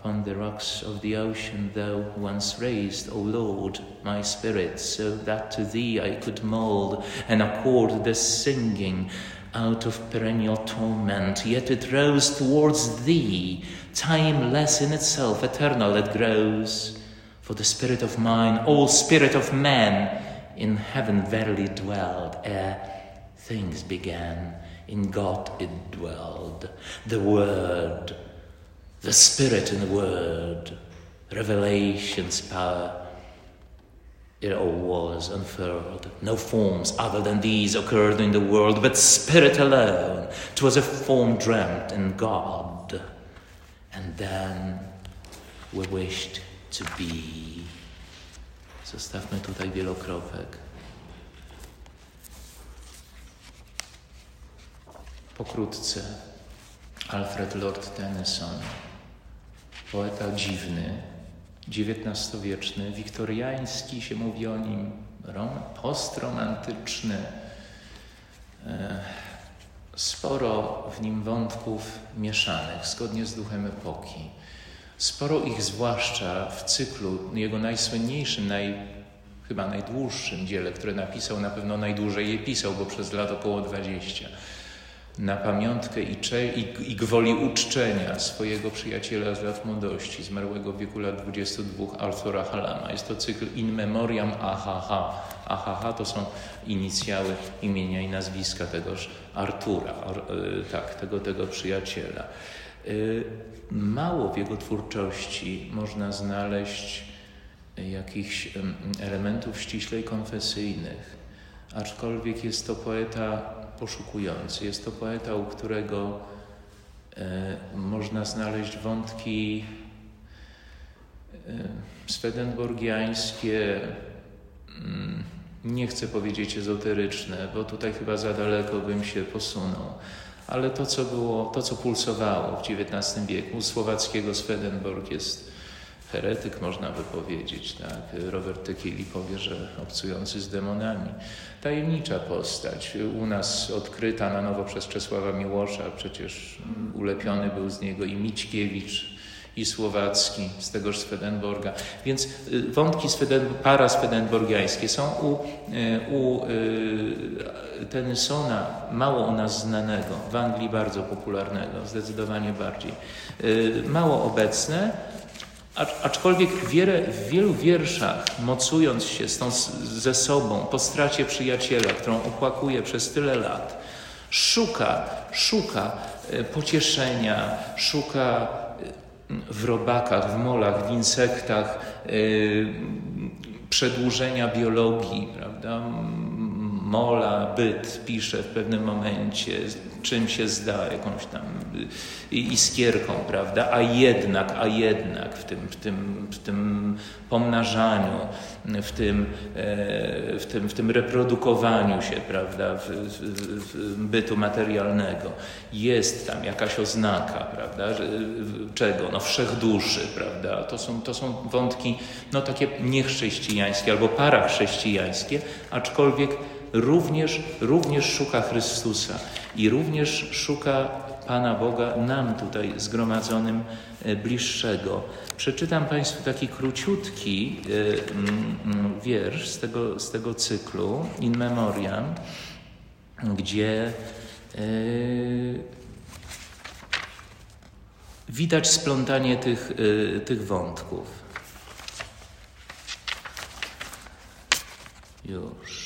Upon the rocks of the ocean thou once raised, O Lord, my spirit, so that to thee I could mold and accord the singing out of perennial torment. Yet it rose towards thee, timeless in itself, eternal it grows. For the spirit of mine, all spirit of man, in heaven verily dwelled, ere things began, in God it dwelled. The Word, the Spirit in the Word, revelation's power, it all was unfurled. No forms other than these occurred in the world, but Spirit alone. 'Twas a form dreamt in God, and then we wished to be. Zostawmy tutaj wielokropek. Pokrótce, Alfred Lord Tennyson, poeta dziwny, XIX-wieczny, wiktoriański się mówi o nim, postromantyczny. Sporo w nim wątków mieszanych, zgodnie z duchem epoki. Sporo ich zwłaszcza w cyklu, jego najsłynniejszym, chyba najdłuższym dziele, które napisał, na pewno najdłużej je pisał, bo przez lat około 20. Na pamiątkę i gwoli uczczenia swojego przyjaciela z lat młodości, zmarłego w wieku lat 22, Arthura Halama. Jest to cykl In Memoriam AHH. AHH to są inicjały imienia i nazwiska tegoż Artura, tego przyjaciela. Mało w jego twórczości można znaleźć jakichś elementów ściślej konfesyjnych, aczkolwiek jest to poeta poszukujący. Jest to poeta, u którego można znaleźć wątki swedenborgiańskie, nie chcę powiedzieć ezoteryczne, bo tutaj chyba za daleko bym się posunął, ale to, co pulsowało w XIX wieku. Słowackiego Swedenborg jest heretyk, można by powiedzieć, tak? Robert Tekeli powie, że obcujący z demonami. Tajemnicza postać, u nas odkryta na nowo przez Czesława Miłosza, przecież ulepiony był z niego i Mickiewicz, i Słowacki, z tegoż Swedenborga. Więc wątki paraswedenborgiańskie są u Tennysona, mało u nas znanego, w Anglii bardzo popularnego, zdecydowanie bardziej, mało obecne, aczkolwiek w wielu wierszach, mocując się ze sobą po stracie przyjaciela, którą opłakuje przez tyle lat, szuka pocieszenia, szuka w robakach, w molach, w insektach, przedłużenia biologii, prawda? Mola, byt pisze w pewnym momencie, czym się zda, jakąś tam iskierką, prawda? A jednak w tym pomnażaniu, w tym reprodukowaniu się, prawda? W bytu materialnego jest tam jakaś oznaka, prawda? Czego? No wszechduszy, prawda? To są wątki, no takie niechrześcijańskie albo parachrześcijańskie, aczkolwiek również szuka Chrystusa i również szuka Pana Boga nam tutaj zgromadzonym bliższego. Przeczytam Państwu taki króciutki wiersz z tego cyklu In Memoriam, gdzie widać splątanie tych wątków. Już.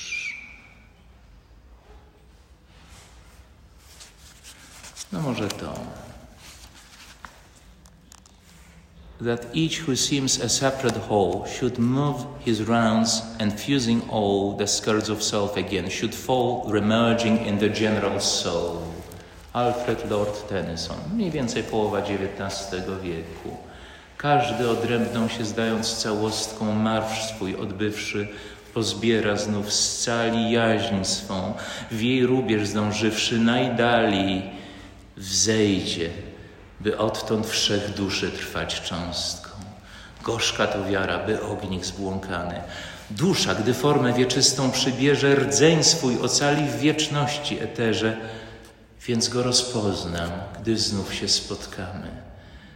No może to. That each who seems a separate whole should move his rounds and fusing all the skirts of self again should fall, remerging in the general soul. Alfred Lord Tennyson, mniej więcej połowa XIX wieku. Każdy odrębną się zdając całostką marsz swój odbywszy, pozbiera znów z cali jaźń swą, w jej rubież zdążywszy najdalej, wzejdzie, by odtąd wszech duszy trwać cząstką. Gorzka to wiara, by ognik zbłąkany. Dusza, gdy formę wieczystą przybierze, rdzeń swój ocali w wieczności eterze, więc go rozpoznam, gdy znów się spotkamy.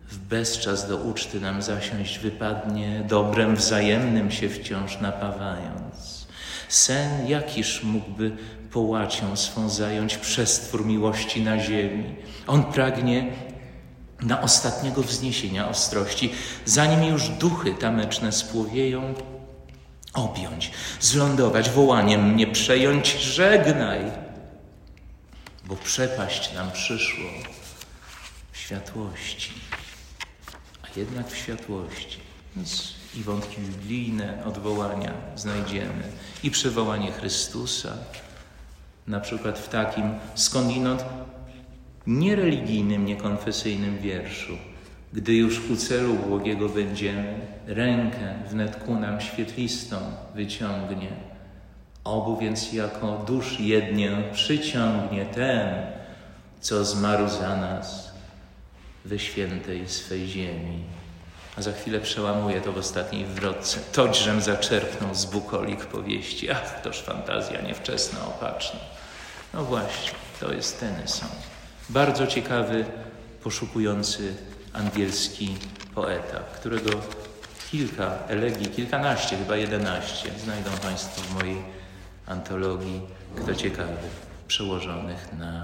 w bezczas do uczty nam zasiąść wypadnie, dobrem wzajemnym się wciąż napawając. Sen jakiż mógłby połacią swą zająć przestwór miłości na ziemi? On pragnie na ostatniego wzniesienia ostrości, zanim już duchy tameczne spłowieją, objąć, zlądować, wołaniem mnie przejąć, żegnaj, bo przepaść nam przyszło w światłości. A jednak w światłości i wątki biblijne odwołania znajdziemy i przywołanie Chrystusa, na przykład w takim skądinąd niereligijnym, niekonfesyjnym wierszu. Gdy już ku celu błogiego będziemy, rękę wnet ku nam świetlistą wyciągnie. Obu więc jako dusz jednię przyciągnie ten, co zmarł za nas we świętej swej ziemi. A za chwilę przełamuje to w ostatniej zwrotce. Toćżem zaczerpnął z bukolik powieści. Ach, toż fantazja niewczesna, opatrzna. No właśnie, to jest Tennyson. Bardzo ciekawy, poszukujący angielski poeta, którego kilka elegii, kilkanaście, chyba 11 znajdą Państwo w mojej antologii, kto ciekawy, przełożonych na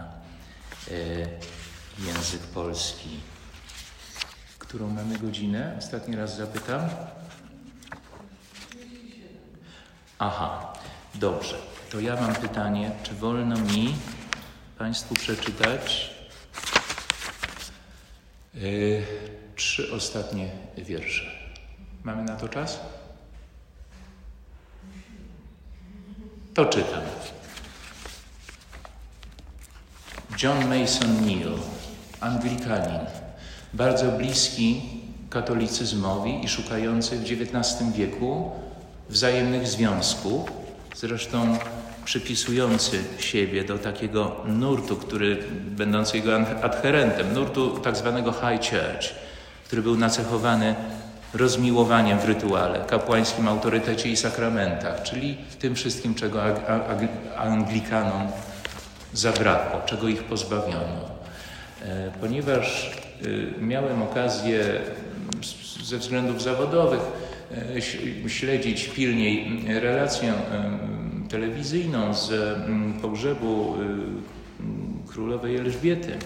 język polski. Którą mamy godzinę? Ostatni raz zapytam. Aha, dobrze. To ja mam pytanie, czy wolno mi Państwu przeczytać 3 ostatnie wiersze. Mamy na to czas? To czytam. John Mason Neale, Anglikanin, bardzo bliski katolicyzmowi i szukający w XIX wieku wzajemnych związków, zresztą przypisujący siebie do takiego nurtu, będący jego adherentem, nurtu tak zwanego High Church, który był nacechowany rozmiłowaniem w rytuale, kapłańskim autorytecie i sakramentach, czyli tym wszystkim, czego Anglikanom zabrakło, czego ich pozbawiono. Ponieważ miałem okazję ze względów zawodowych śledzić pilniej relację telewizyjną z pogrzebu królowej Elżbiety,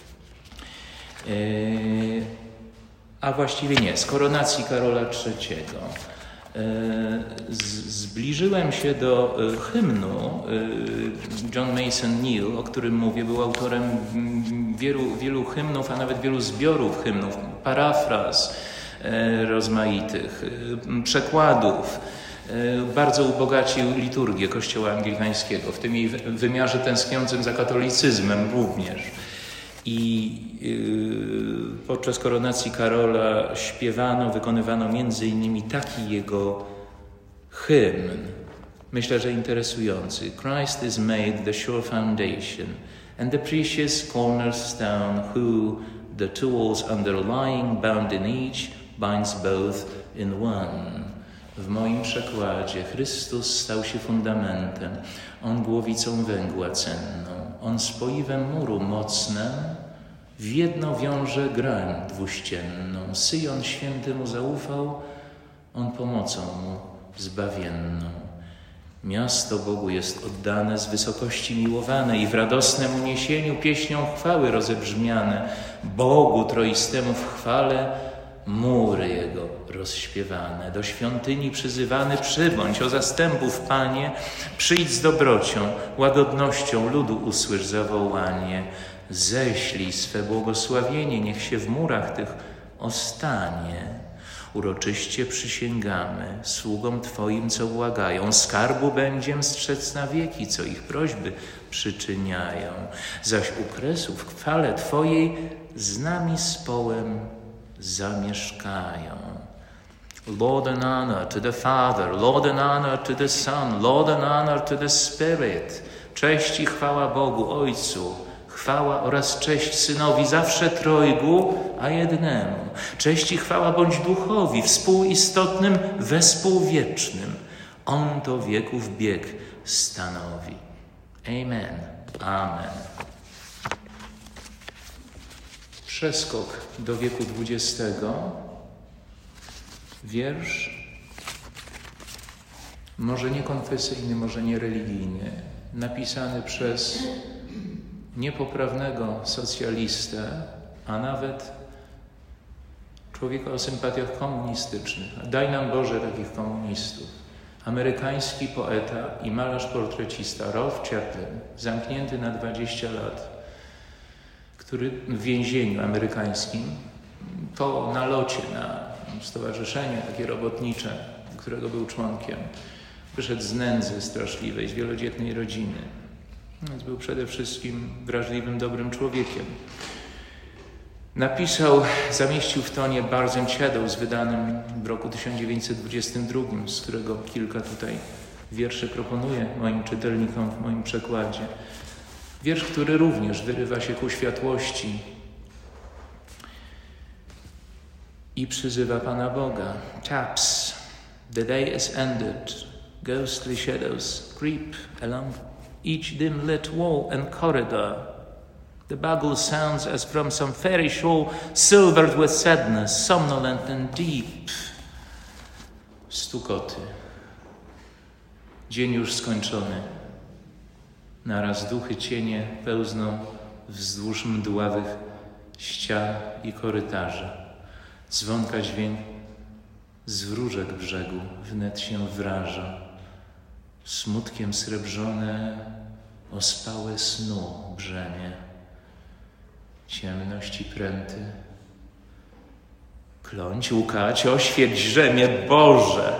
a właściwie nie, z koronacji Karola III. Zbliżyłem się do hymnu. John Mason Neale, o którym mówię, był autorem wielu hymnów, a nawet wielu zbiorów hymnów, parafraz rozmaitych, przekładów. Bardzo ubogacił liturgię Kościoła Anglikańskiego, w tym jej wymiarze tęskniącym za katolicyzmem również. I podczas koronacji Karola wykonywano między innymi taki jego hymn, myślę, że interesujący. Christ is made the sure foundation and the precious cornerstone who the tools underlying bound in each binds both in one. W moim przekładzie Chrystus stał się fundamentem, On głowicą węgła cenną, On spoiwem muru mocnem, w jedno wiąże grań dwuścienną. Syjon święty mu zaufał, On pomocą mu zbawienną. Miasto Bogu jest oddane, z wysokości miłowane i w radosnym uniesieniu pieśnią chwały rozebrzmiane. Bogu troistemu w chwale mury Jego rozśpiewane. Do świątyni przyzywany przybądź, o zastępów Panie, przyjdź z dobrocią, łagodnością ludu usłysz zawołanie. Ześlij swe błogosławienie, niech się w murach tych ostanie. Uroczyście przysięgamy sługom Twoim, co błagają. Skarbu będziem strzec na wieki, co ich prośby przyczyniają. Zaś u kresów w chwale Twojej z nami z połem zamieszkają. Lord and honor to the Father, Lord and honor to the Son, Lord and honor to the Spirit. Cześć i chwała Bogu Ojcu, chwała oraz cześć Synowi, zawsze trojgu, a jednemu. Cześć i chwała bądź Duchowi, współistotnym, wespółwiecznym. On do wieków bieg stanowi. Amen. Amen. przeskok do wieku XX, wiersz, może nie konfesyjny, może nie religijny, napisany przez niepoprawnego socjalistę, a nawet człowieka o sympatiach komunistycznych. Daj nam Boże takich komunistów. Amerykański poeta i malarz-portrecista Ralph Chaplin, zamknięty na 20 lat, który w więzieniu amerykańskim po nalocie na stowarzyszenie takie robotnicze, którego był członkiem, wyszedł z nędzy straszliwej, z wielodzietnej rodziny. Więc był przede wszystkim wrażliwym, dobrym człowiekiem. Zamieścił w tonie Bars and Shadows, wydanym w roku 1922, z którego kilka tutaj wierszy proponuję moim czytelnikom w moim przekładzie. Wiersz, który również wyrywa się ku światłości i przyzywa Pana Boga. Taps, the day is ended, ghostly shadows creep along each dim-lit wall and corridor. The bugle sounds as from some fairy shore, silvered with sadness, somnolent and deep. Stukoty. Dzień już skończony. Naraz duchy cienie pełzną wzdłuż mdławych ścian i korytarzy. Dzwonka dźwięk z wróżek brzegu wnet się wraża. Smutkiem srebrzone, ospałe snu brzemię. Ciemność i pręty. Kląć, łkać, oświeć rzemie, Boże!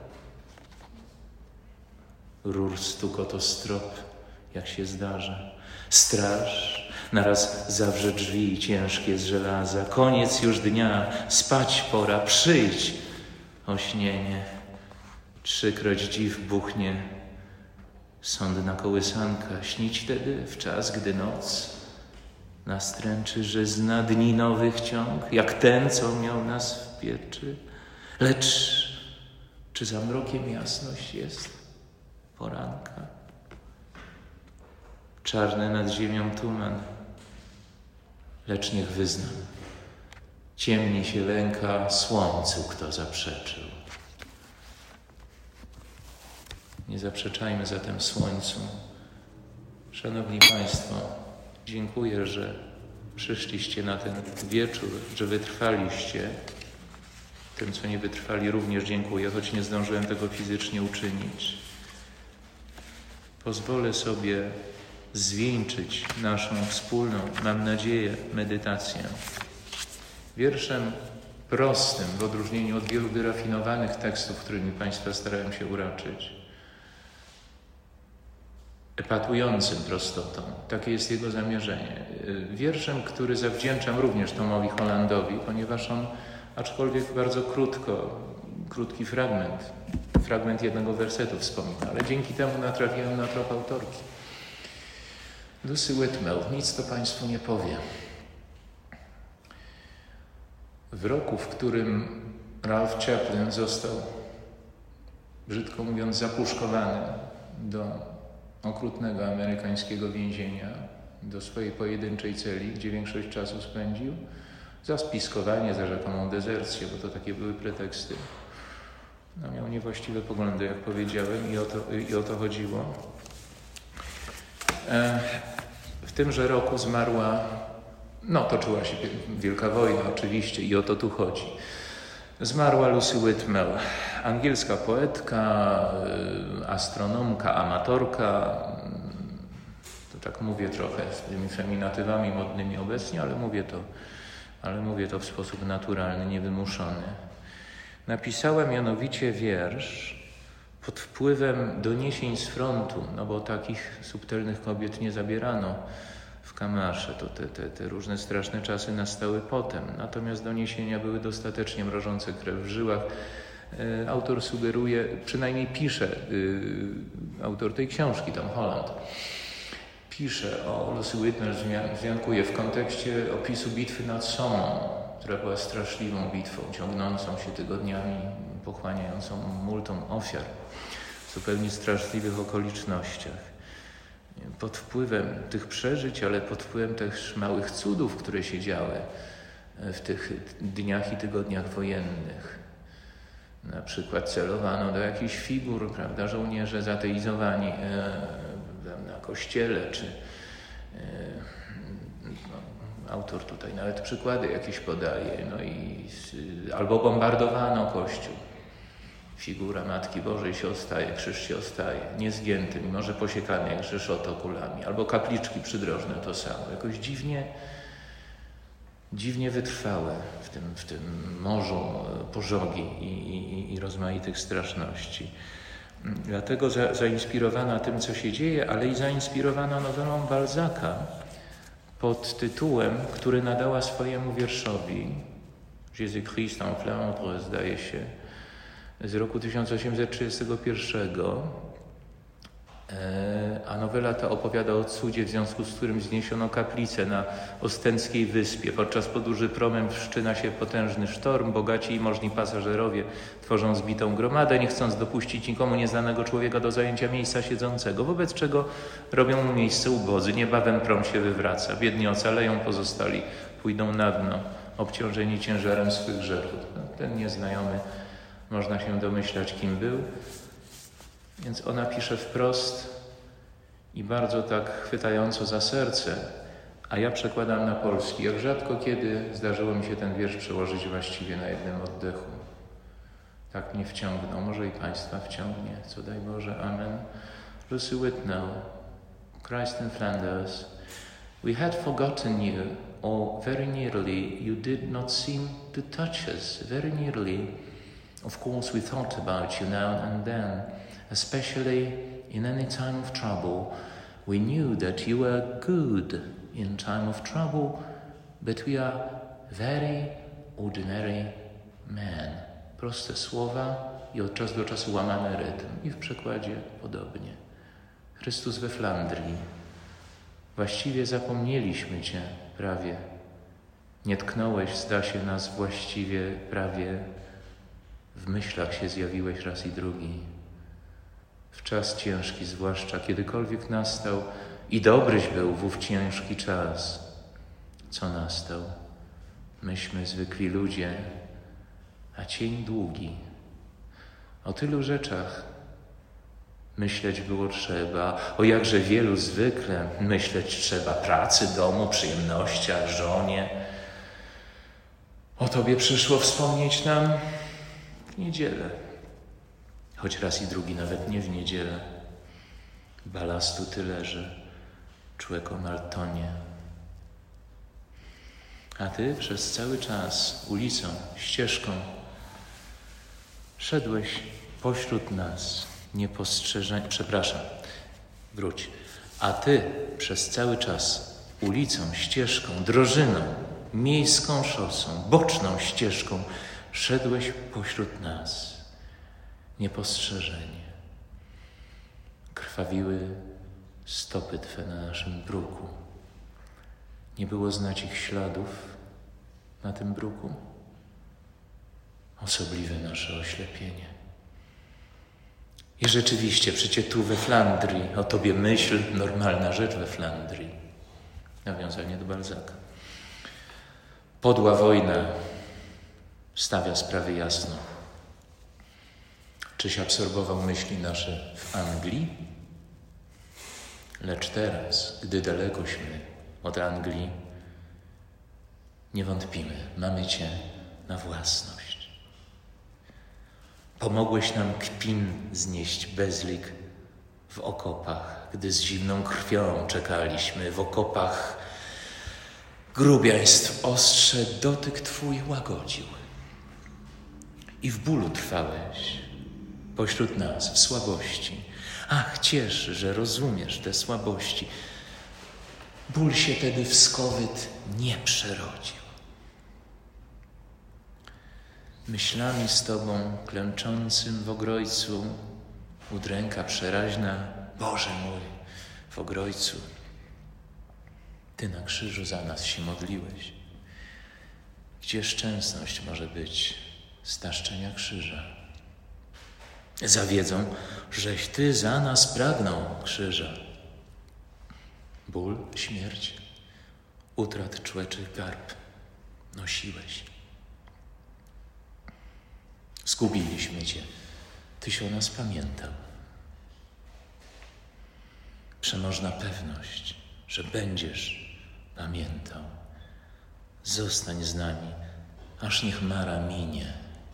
Rur stukotostrop, jak się zdarza. Straż naraz zawrze drzwi ciężkie z żelaza. Koniec już dnia, spać pora, przyjdź, ośnienie. Trzykroć dziw buchnie, sądna kołysanka. Śnić tedy w czas, gdy noc nastręczy, że zna dni nowych ciąg, jak ten, co miał nas w pieczy. Lecz czy za mrokiem jasność jest poranka? Czarny nad ziemią tuman, lecz niech wyznam, ciemni się lęka słońcu, kto zaprzeczył. Nie zaprzeczajmy zatem słońcu. Szanowni Państwo, dziękuję, że przyszliście na ten wieczór, że wytrwaliście. Tym, co nie wytrwali, również dziękuję, choć nie zdążyłem tego fizycznie uczynić. Pozwolę sobie zwieńczyć naszą wspólną, mam nadzieję, medytację wierszem prostym, w odróżnieniu od wielu wyrafinowanych tekstów, którymi Państwa starałem się uraczyć. Epatującym prostotą. Takie jest jego zamierzenie. Wierszem, który zawdzięczam również Tomowi Hollandowi, ponieważ on, aczkolwiek bardzo krótki fragment jednego wersetu wspomina, ale dzięki temu natrafiłem na trop autorki. Lucy Whitmell, nic to Państwu nie powiem. W roku, w którym Ralph Chaplin został, brzydko mówiąc, zapuszkowany do okrutnego amerykańskiego więzienia, do swojej pojedynczej celi, gdzie większość czasu spędził, za spiskowanie, za rzekomą dezercję, bo to takie były preteksty. No, miał niewłaściwe poglądy, jak powiedziałem, i o to chodziło. W tymże roku zmarła, toczyła się Wielka Wojna oczywiście i o to tu chodzi. Zmarła Lucy Whitmell, angielska poetka, astronomka, amatorka. To tak mówię trochę z tymi feminatywami modnymi obecnie, ale mówię to w sposób naturalny, niewymuszony. Napisała mianowicie wiersz pod wpływem doniesień z frontu, bo takich subtelnych kobiet nie zabierano w Kamasze. To te różne straszne czasy nastały potem. Natomiast doniesienia były dostatecznie mrożące krew w żyłach. Autor sugeruje, przynajmniej pisze, autor tej książki, Tom Holland, pisze o Lucy Whitmell, wzmiankuje w kontekście opisu bitwy nad Sommą, która była straszliwą bitwą, ciągnącą się tygodniami, pochłaniającą multum ofiar w zupełnie straszliwych okolicznościach. pod wpływem tych przeżyć, ale pod wpływem też małych cudów, które się działy w tych dniach i tygodniach wojennych. Na przykład celowano do jakichś figur, prawda, żołnierze zateizowani na kościele, czy autor tutaj nawet przykłady jakieś podaje, albo bombardowano kościół. Figura Matki Bożej się ostaje, krzyż się ostaje, niezgięty, mimo że posiekany jak rzeszoto kulami. Albo kapliczki przydrożne to samo. Jakoś dziwnie wytrwałe w tym morzu pożogi i rozmaitych straszności. Dlatego zainspirowana tym, co się dzieje, ale i zainspirowana nowelą Balzaca pod tytułem, który nadała swojemu wierszowi Jésus-Christ en Flandre, zdaje się, z roku 1831, a nowela ta opowiada o cudzie, w związku z którym zniesiono kaplicę na Ostendzkiej wyspie. Podczas podróży promem wszczyna się potężny sztorm, bogaci i możni pasażerowie tworzą zbitą gromadę, nie chcąc dopuścić nikomu nieznanego człowieka do zajęcia miejsca siedzącego, wobec czego robią mu miejsce ubodzy. Niebawem prom się wywraca, biedni ocaleją, pozostali pójdą na dno, obciążeni ciężarem swych grzechów. Ten nieznajomy, można się domyślać, kim był. Więc ona pisze wprost i bardzo tak chwytająco za serce, a ja przekładam na polski. Jak rzadko kiedy zdarzyło mi się ten wiersz przełożyć właściwie na jednym oddechu. Tak mnie wciągnął, może i Państwa wciągnie, co daj Boże, amen. Lucy Whitnell, Christ in Flanders. We had forgotten you, or very nearly you did not seem to touch us, very nearly. Of course we thought about you now and then, especially in any time of trouble. We knew that you were good in time of trouble, but we are very ordinary men. Proste słowa i od czasu do czasu łamany rytm. I w przekładzie podobnie. Chrystus we Flandrii. Właściwie zapomnieliśmy Cię prawie. Nie tknąłeś, zda się, nas właściwie prawie. W myślach się zjawiłeś raz i drugi. W czas ciężki, zwłaszcza kiedykolwiek nastał, i dobryś był wów ciężki czas. Co nastał? Myśmy zwykli ludzie, a cień długi. O tylu rzeczach myśleć było trzeba, o jakże wielu zwykle myśleć trzeba: pracy, domu, przyjemnościach, żonie. O Tobie przyszło wspomnieć nam w niedzielę. Choć raz i drugi nawet nie w niedzielę. Balastu tyle, że człek omal tonie. A Ty przez cały czas ulicą, ścieżką szedłeś pośród nas, niepostrzeżenie. Wróć. A Ty przez cały czas ulicą, ścieżką, drożyną, miejską szosą, boczną ścieżką szedłeś pośród nas. Niepostrzeżenie. Krwawiły stopy Twe na naszym bruku. Nie było znać ich śladów na tym bruku. Osobliwe nasze oślepienie. I rzeczywiście, przecie tu we Flandrii, o Tobie myśl, normalna rzecz we Flandrii. Nawiązanie do Balzaca. Podła wojna stawia sprawy jasno. Czyś absorbował myśli nasze w Anglii? Lecz teraz, gdy dalekośmy od Anglii, nie wątpimy, mamy Cię na własność. Pomogłeś nam kpin znieść bezlik w okopach, gdy z zimną krwią czekaliśmy w okopach. Grubiaństw ostrze dotyk Twój łagodził. I w bólu trwałeś pośród nas, w słabości. Ach, ciesz, że rozumiesz te słabości. Ból się tedy w skowyt nie przerodził. Myślami z Tobą, klęczącym w Ogrojcu, udręka przeraźna, Boże mój, w Ogrojcu. Ty na krzyżu za nas się modliłeś. Gdzie szczęsność może być staszczenia krzyża? Zawiedzą, żeś Ty za nas pragnął krzyża. ból, śmierć, utrat człeczych garb nosiłeś. Zgubiliśmy Cię, Tyś o nas pamiętał. Przemożna pewność, że będziesz pamiętał. Zostań z nami, aż niech mara minie.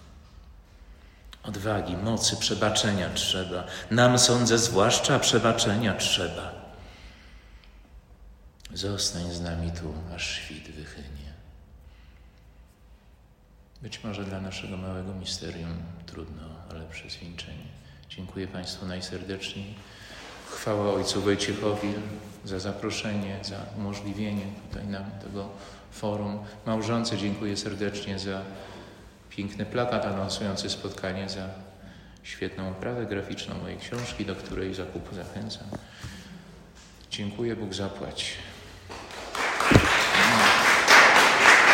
Odwagi, mocy, przebaczenia trzeba. Nam, sądzę, zwłaszcza przebaczenia trzeba. Zostań z nami tu, aż świt wychynie. Być może dla naszego małego misterium trudno, ale przez wieńczenie. Dziękuję Państwu najserdeczniej. Chwała Ojcu Wojciechowi za zaproszenie, za umożliwienie tutaj nam tego forum. Małżonce dziękuję serdecznie za piękny plakat anonsujący spotkanie, za świetną oprawę graficzną mojej książki, do której zakupu zachęcam. Dziękuję, Bóg zapłać.